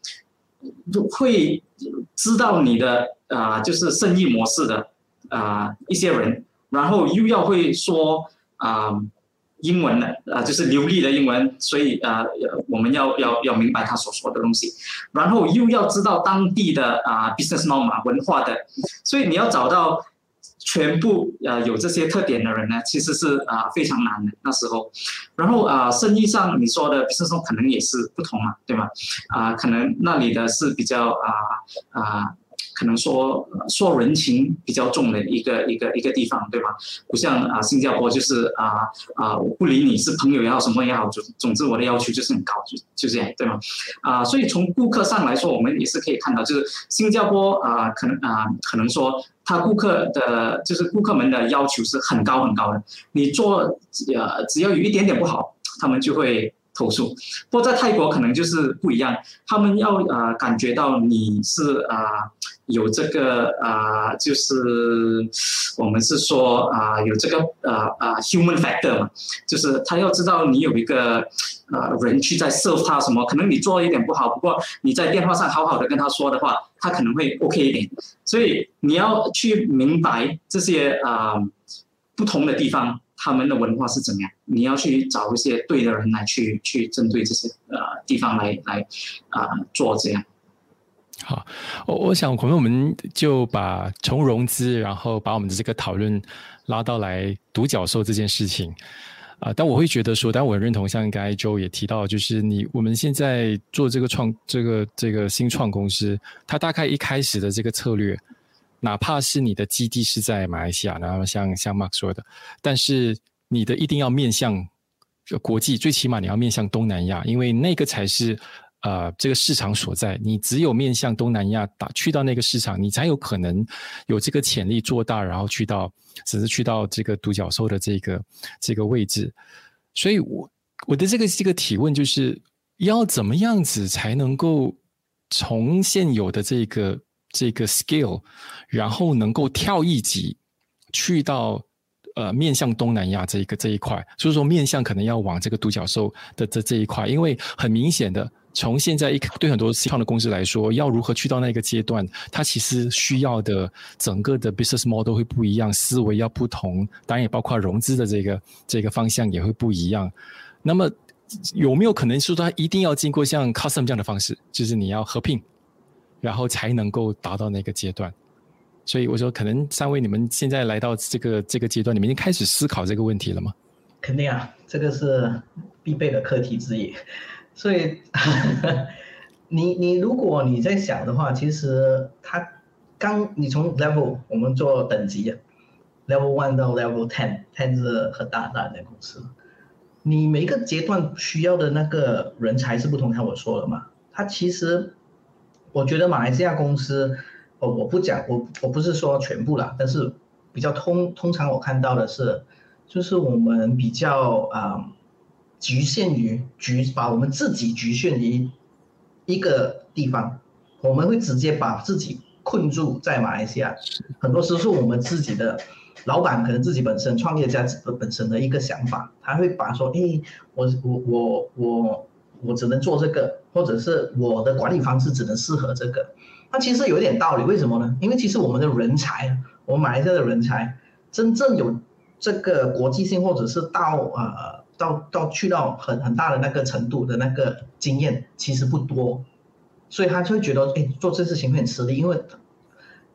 Speaker 3: 会知道你的就是生意模式的一些人。然后又要会说英文的就是流利的英文，所以我们要明白他所说的东西，然后又要知道当地的business norm 文化的，所以你要找到全部有这些特点的人呢，其实是非常难的那时候。然后生意上你说的 business norm 可能也是不同嘛，对吗？可能那里的是比较可能说人情比较重的一个地方，对吧？不像新加坡就是我不理你是朋友也好什么也好，总之我的要求就是很高，就这样，对吗？所以从顾客上来说，我们也是可以看到，就是新加坡可能说他顾客们的要求是很高很高的，你做只要有一点点不好，他们就会投诉。不过在泰国可能就是不一样，他们要感觉到你是有这个就是我们是说有这个human factor 嘛，就是他要知道你有一个人去在 serve 他什么，可能你做一点不好，不过你在电话上好好的跟他说的话，他可能会 OK 一点。所以你要去明白这些不同的地方，他们的文化是怎么样，你要去找一些对的人来去针对这些地方来做这样。
Speaker 1: 好，我想可能我们就把从融资，然后把我们的这个讨论拉到来独角兽这件事情但我会觉得说，但我很认同，像刚才 Joe 也提到，就是我们现在做这个新创公司，它大概一开始的这个策略，哪怕是你的基地是在马来西亚，然后像 Mark 说的，但是你的一定要面向国际，最起码你要面向东南亚，因为那个才是这个市场所在。你只有面向东南亚去到那个市场，你才有可能有这个潜力做大，然后甚至去到这个独角兽的这个位置。所以我的这个提问就是，要怎么样子才能够从现有的这个 scale， 然后能够跳一级去到面向东南亚这一块，所以说面向可能要往这个独角兽的这一块，因为很明显的，从现在对很多新创的公司来说，要如何去到那个阶段，它其实需要的整个的 business model 会不一样，思维要不同，当然也包括融资的这个方向也会不一样。那么有没有可能说它一定要经过像 custom 这样的方式，就是你要合并，然后才能够达到那个阶段？所以我说，可能三位你们现在来到这个阶段，你们已经开始思考这个问题了吗？
Speaker 5: 肯定啊，这个是必备的课题之一。所以你如果你在想的话，其实你从 level 我们做等级level 1到 level 10是很大的公司，你每一个阶段需要的那个人才是不同，像我说了嘛，它其实我觉得马来西亚公司我不讲，我不是说全部啦，但是比较通常我看到的是，就是我们比较局限于把我们自己局限于一个地方，我们会直接把自己困住在马来西亚。很多时候是我们自己的老板可能自己本身创业家本身的一个想法，他会把说，我只能做这个，或者是我的管理方式只能适合这个。那其实有点道理，为什么呢？因为其实我们的人才，我们马来西亚的人才，真正有这个国际性，或者是去到很大的那个程度的那个经验，其实不多，所以他就会觉得，做这事情会很吃力，因为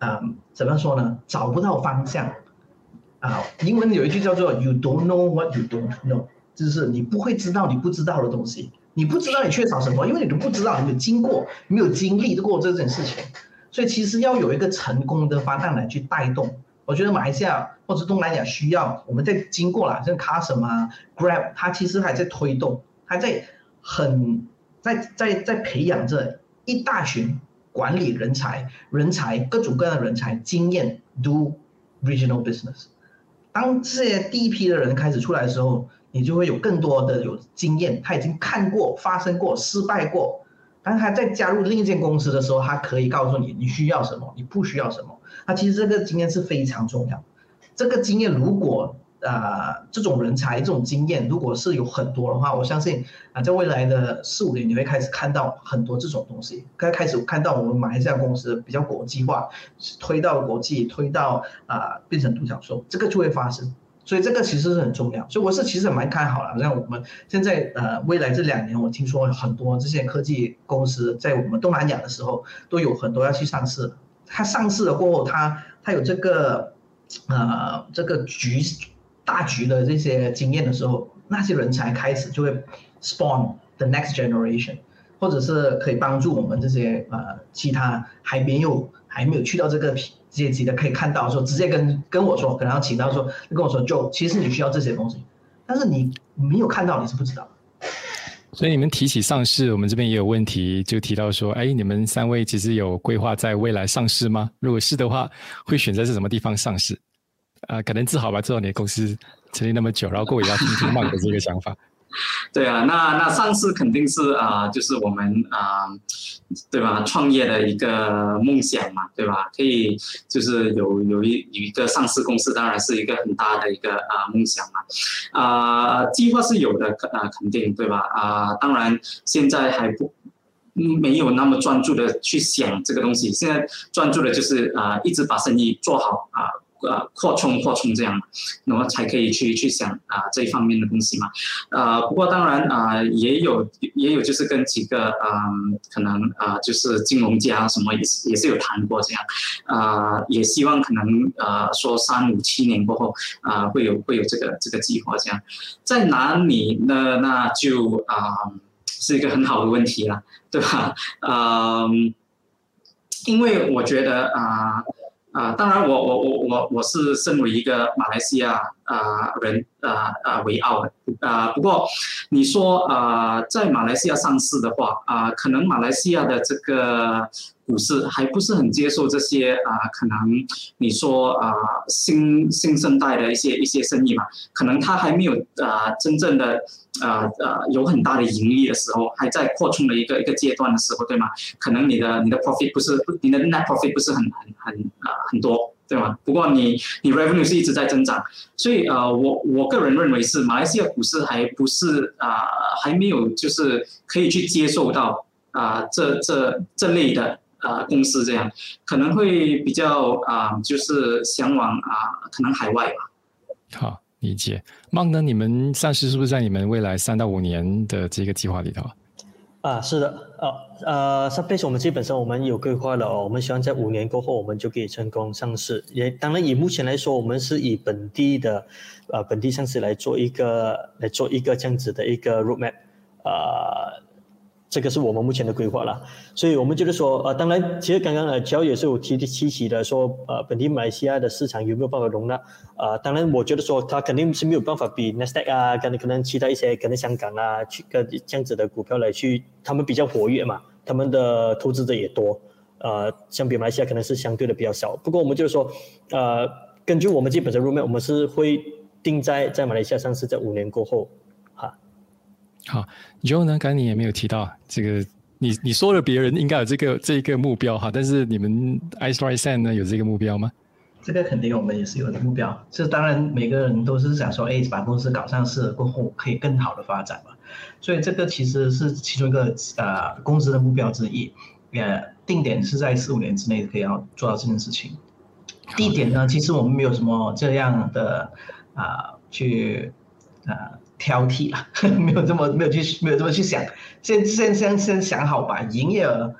Speaker 5: 怎么说呢？找不到方向英文有一句叫做 "You don't know what you don't know"， 就是你不会知道你不知道的东西，你不知道你缺少什么，因为你都不知道，你没有经过，没有经历过这件事情，所以其实要有一个成功的方案来去带动。我觉得马来西亚或者东南亚需要，我们在经过了，像 Custom 啊 Grab， 它其实还在推动，还在在培养着一大群管理人才各种各样的人才经验 do regional business。当这些第一批的人开始出来的时候，你就会有更多的有经验，他已经看过、发生过、失败过。当他在加入另一间公司的时候，他可以告诉你你需要什么，你不需要什么。他其实这个经验是非常重要。这个经验如果这种人才、这种经验如果是有很多的话，我相信在未来的4-5年，你会开始看到很多这种东西，开始看到我们马来西亚公司比较国际化，推到国际，推到变成独角兽，这个就会发生。所以这个其实是很重要，所以我是其实蛮看好了。像我们现在未来这2年，我听说很多这些科技公司在我们东南亚的时候都有很多要去上市。它上市了过后，它有这个大局的这些经验的时候，那些人才开始就会 spawn the next generation， 或者是可以帮助我们这些其他还没有去到这个阶级的，可以看到说直接跟我说，可能要请到说跟我说 Joe， 其实你需要这些东西，但是你没有看到，你是不知道。
Speaker 1: 所以你们提起上市，我们这边也有问题，就提到说，你们3位其实有规划在未来上市吗？如果是的话，会选择是什么地方上市？可能自豪吧，知道你的公司成立那么久，然后各位也要听听Mark的这个想法。
Speaker 3: 对啊，那上市肯定是就是我们对吧，创业的一个梦想嘛，对吧？可以就是有一个上市公司，当然是一个很大的一个梦想嘛。计划是有的，肯定对吧？当然现在还没有那么专注的去想这个东西，现在专注的就是一直把生意做好扩充这样，然后才可以去想这一方面的东西嘛。不过当然也有就是跟几个可能就是金融家什么也是有谈过这样，也希望可能说3-5-7年过后会有这个计划这样。在哪里呢？那就是一个很好的问题了，对吧？因为我觉得当然我是身为一个马来西亚人为傲的不过你说在马来西亚上市的话可能马来西亚的这个股市还不是很接受这些可能你说新生代的一些生意嘛，可能它还没有真正的有很大的盈利的时候，还在扩充的一个阶段的时候，对吗？可能你的 profit 不是你的 net profit 不是很多，对吗？不过你 revenue 是一直在增长，所以我个人认为是马来西亚股市还不是还没有就是可以去接受到这类的公司这样，可能会比较就是向往可能海外吧。
Speaker 1: 好，理解。Mark呢？你们上市是不是在你们未来3到5年的这个计划里头？
Speaker 4: 是的，Subplace 我们基本上我们有规划了我们希望在5年过后我们就可以成功上市。也当然以目前来说，我们是以本地上市来做一个这样子的一个 roadmap，这个是我们目前的规划啦。所以我们就是说当然其实刚刚Joe也是有提起的说本地马来西亚的市场有没有办法容纳当然我觉得说它肯定是没有办法比 Nasdaq 可能其他一些可能香港这样子的股票来去，他们比较活跃嘛，他们的投资者也多相比马来西亚可能是相对的比较少。不过我们就是说根据我们基本的 roadmap， 我们是会定在马来西亚上市在5年过后。
Speaker 1: 好 Joe 呢？刚才你也没有提到这个，你说了别人应该有这个目标哈，但是你们 iStorySend 呢有这个目标吗？
Speaker 5: 这个肯定我们也是有的目标，这当然每个人都是想说把公司搞上市过后可以更好的发展嘛，所以这个其实是其中一个公司的目标之一，定点是在4-5年之内可以要做到这件事情。地点呢，其实我们没有什么这样的去挑剔没有这么去想，先想好把营业额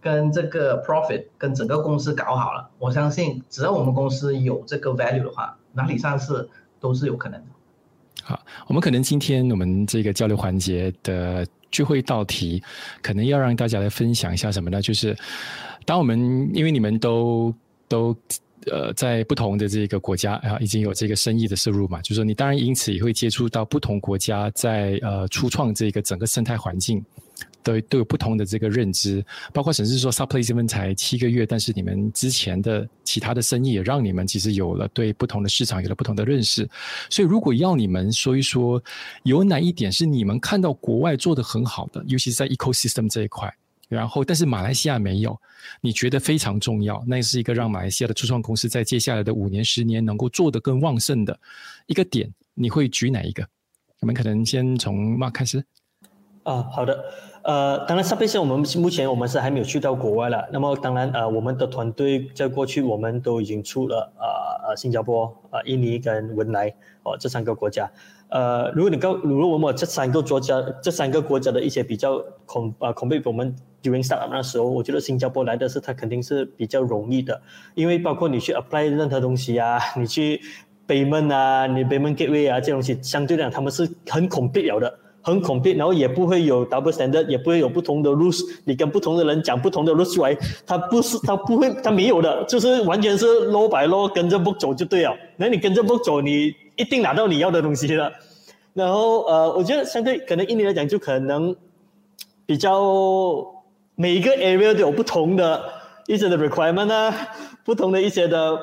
Speaker 5: 跟这个 profit 跟整个公司搞好了，我相信只要我们公司有这个 value 的话，哪里上市都是有可能的。
Speaker 1: 好，我们可能今天我们这个交流环节的聚会道题，可能要让大家来分享一下什么呢？就是当我们因为你们都在不同的这个国家已经有这个生意的摄入嘛，就是说你当然因此也会接触到不同国家在初创这个整个生态环境都有不同的这个认知，包括甚至说 Subplace 才7个月，但是你们之前的其他的生意也让你们其实有了对不同的市场有了不同的认识。所以如果要你们说一说有哪一点是你们看到国外做得很好的，尤其是在 ecosystem 这一块，然后但是马来西亚没有，你觉得非常重要，那是一个让马来西亚的初创公司在接下来的5年10年能够做得更旺盛的一个点，你会举哪一个？我们可能先从 Mark 开始。
Speaker 4: 好的，当然 Subplace 我们目前是还没有去到国外了。那么当然我们的团队在过去我们都已经出了新加坡、印尼跟文莱这3个国家。如果问我这三个国家的一些比较compete 我们 during startup 那时候，我觉得新加坡来的是它肯定是比较容易的，因为包括你去 apply 任何东西啊，你去 payment 啊，你 payment gateway 啊，这些东西相对来讲他们是很 complete 了的。很 complete， 然后也不会有 double standard， 也不会有不同的 rules， 你跟不同的人讲不同的 rules 出来，他没有的，就是完全是 law by law， 跟着 book 走就对了。那你跟着 book 走，你一定拿到你要的东西了。然后我觉得相对可能印尼来讲，就可能比较每一个 area 都有不同的一些的 requirement 啊，不同的一些的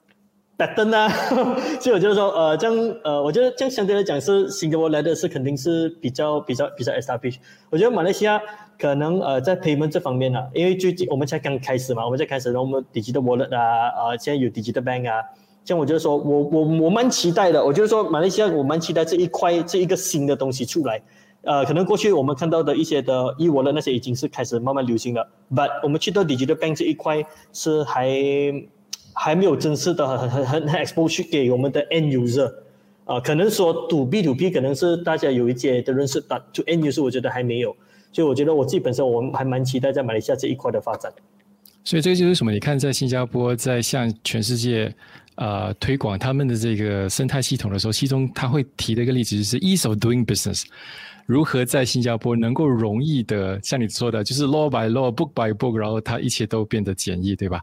Speaker 4: pattern 啊，所以我觉得说这样我觉得这样相对来讲是新加坡来的是肯定是比较 establish。我觉得马来西亚可能在 payment 这方面因为最近我们才刚开始嘛，我们在开始，然后我们 digital wallet 现在有 digital bank 这样我觉得说我蛮期待的。我觉得说马来西亚我蛮期待这一个新的东西出来。可能过去我们看到的一些的e-wallet那些已经是开始慢慢流行了 ，but 我们去到 digital bank 这一块是还没有正式的很 expose 给我们的 end user， 可能说 to B to B 可能是大家有一些的认识，但 to end user 我觉得还没有，所以我觉得我自己本身我们还蛮期待在马来西亚这一块的发展。
Speaker 1: 所以这就是什么？你看在新加坡在向全世界推广他们的这个生态系统的时候，其中他会提的一个例子就是 ease of doing business。如何在新加坡能够容易的像你说的就是 law by law book by book， 然后它一切都变得简易，对吧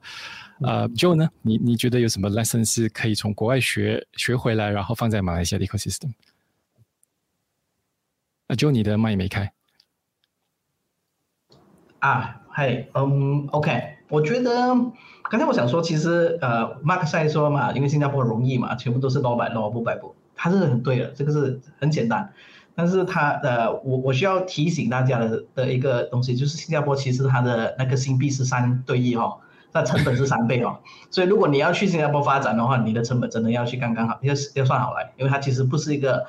Speaker 1: ？Joe 呢？你觉得有什么 lesson 是可以从国外学回来，然后放在马来西亚的 ecosystem？ Joe 你的麦没开。
Speaker 5: OK， 我觉得刚才我想说，其实Mark 在说嘛，因为新加坡容易嘛，全部都是 law by law book by book， 他是很对的，这个是很简单。但是我需要提醒大家的一个东西，就是新加坡其实它的那个新币是3对1那成本是3倍所以如果你要去新加坡发展的话，你的成本真的要去刚刚好，要算好来，因为它其实不是一个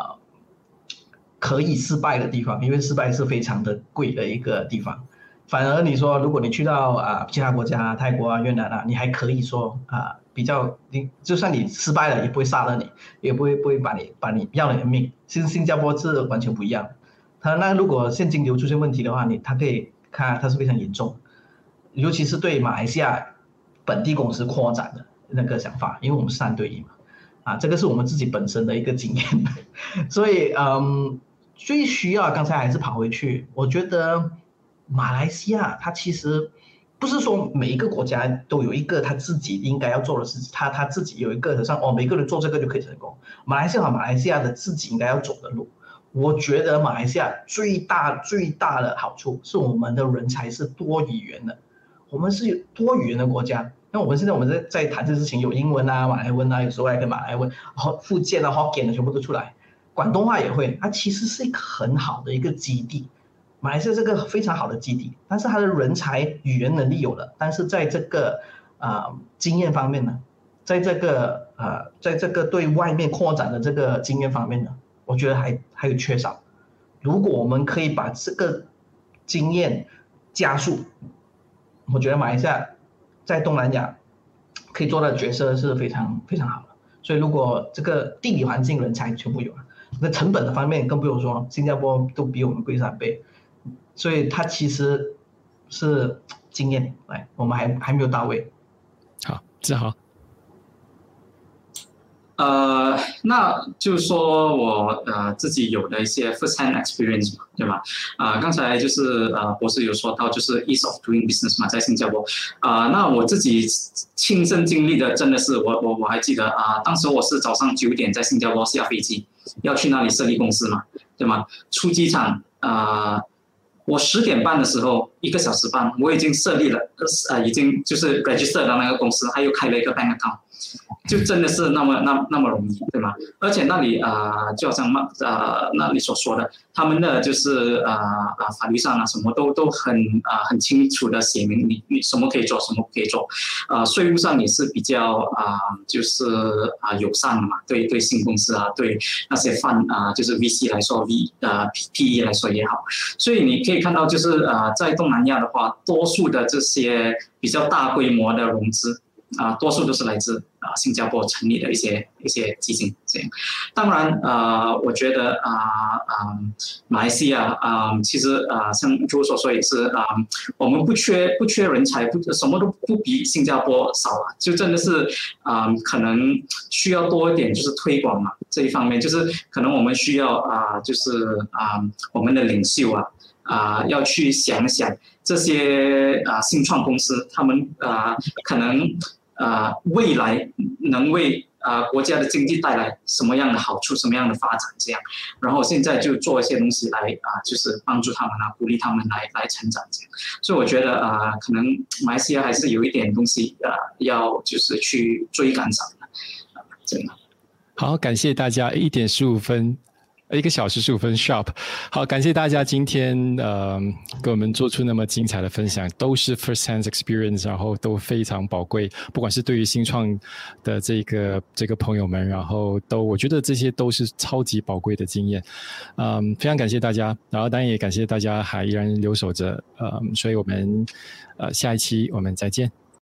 Speaker 5: 可以失败的地方，因为失败是非常的贵的一个地方。反而你说如果你去到其他国家泰国越南你还可以说比较就算你失败了也不会杀了你，也不会把你要你的命。其实新加坡是完全不一样，那如果现金流出现问题的话，它可以看它是非常严重，尤其是对马来西亚本地公司扩展的那个想法，因为我们是3对1嘛这个是我们自己本身的一个经验所以最需要刚才还是跑回去，我觉得马来西亚它其实不是说每一个国家都有一个他自己应该要做的事情，他自己有一个像每个人做这个就可以成功。马来西亚的自己应该要走的路，我觉得马来西亚最大的好处是我们的人才是多语言的，我们是多语言的国家。那我们现在在谈这事情，有英文马来文有时候还跟马来文，福建Hokkien全部都出来，广东话也会，它其实是一个很好的一个基地。马来西亚这个非常好的基地，但是它的人才语言能力有了，但是在这个经验方面呢，在这个对外面扩展的这个经验方面呢，我觉得还有缺少。如果我们可以把这个经验加速，我觉得马来西亚在东南亚可以做的角色是非常非常好的。所以如果这个地理环境人才全部有了，那成本的方面更不用说，新加坡都比我们贵3倍。所以它其实是经验，我们还没有到位。
Speaker 1: 好，志豪。
Speaker 3: 那就是说我自己有的一些 first hand experience 嘛，对吧？刚才就是博士有说到就是 ease of doing business 嘛，在新加坡。那我自己亲身经历的真的是我还记得当时我是早上9点在新加坡下飞机，要去那里设立公司嘛，对吗？出机场我10点半的时候1个小时半我已经设立了已经就是 register 到那个公司，还有开了一个 bank account。就真的是那么容易，对吗？而且那里就好像那里所说的，他们的就是法律上什么都很清楚的写明你什么可以做，什么不可以做。税务上也是比较就是友善的嘛，对新公司对那些就是 VC 来说PE 来说也好。所以你可以看到就是在东南亚的话，多数的这些比较大规模的融资。多数都是来自新加坡成立的一些基金，这样。当然我觉得马来西亚其实像朱所说也是我们不缺人才，什么都不比新加坡少就真的是可能需要多一点就是推广嘛，这一方面就是可能我们需要就是我们的领袖要去想想这些新创公司，他们可能未来能为国家的经济带来什么样的好处，什么样的发展这样，然后现在就做一些东西来就是帮助他们鼓励他们来成长这样。所以我觉得可能马来西亚还是有一点东西要就是去追赶上的这样。
Speaker 1: 好，感谢大家1点15分。1个小时15分 sharp。 好，感谢大家今天给我们做出那么精彩的分享，都是 first hand experience， 然后都非常宝贵，不管是对于新创的这个朋友们，然后我觉得这些都是超级宝贵的经验。非常感谢大家，然后当然也感谢大家还依然留守着，所以我们下一期我们再见。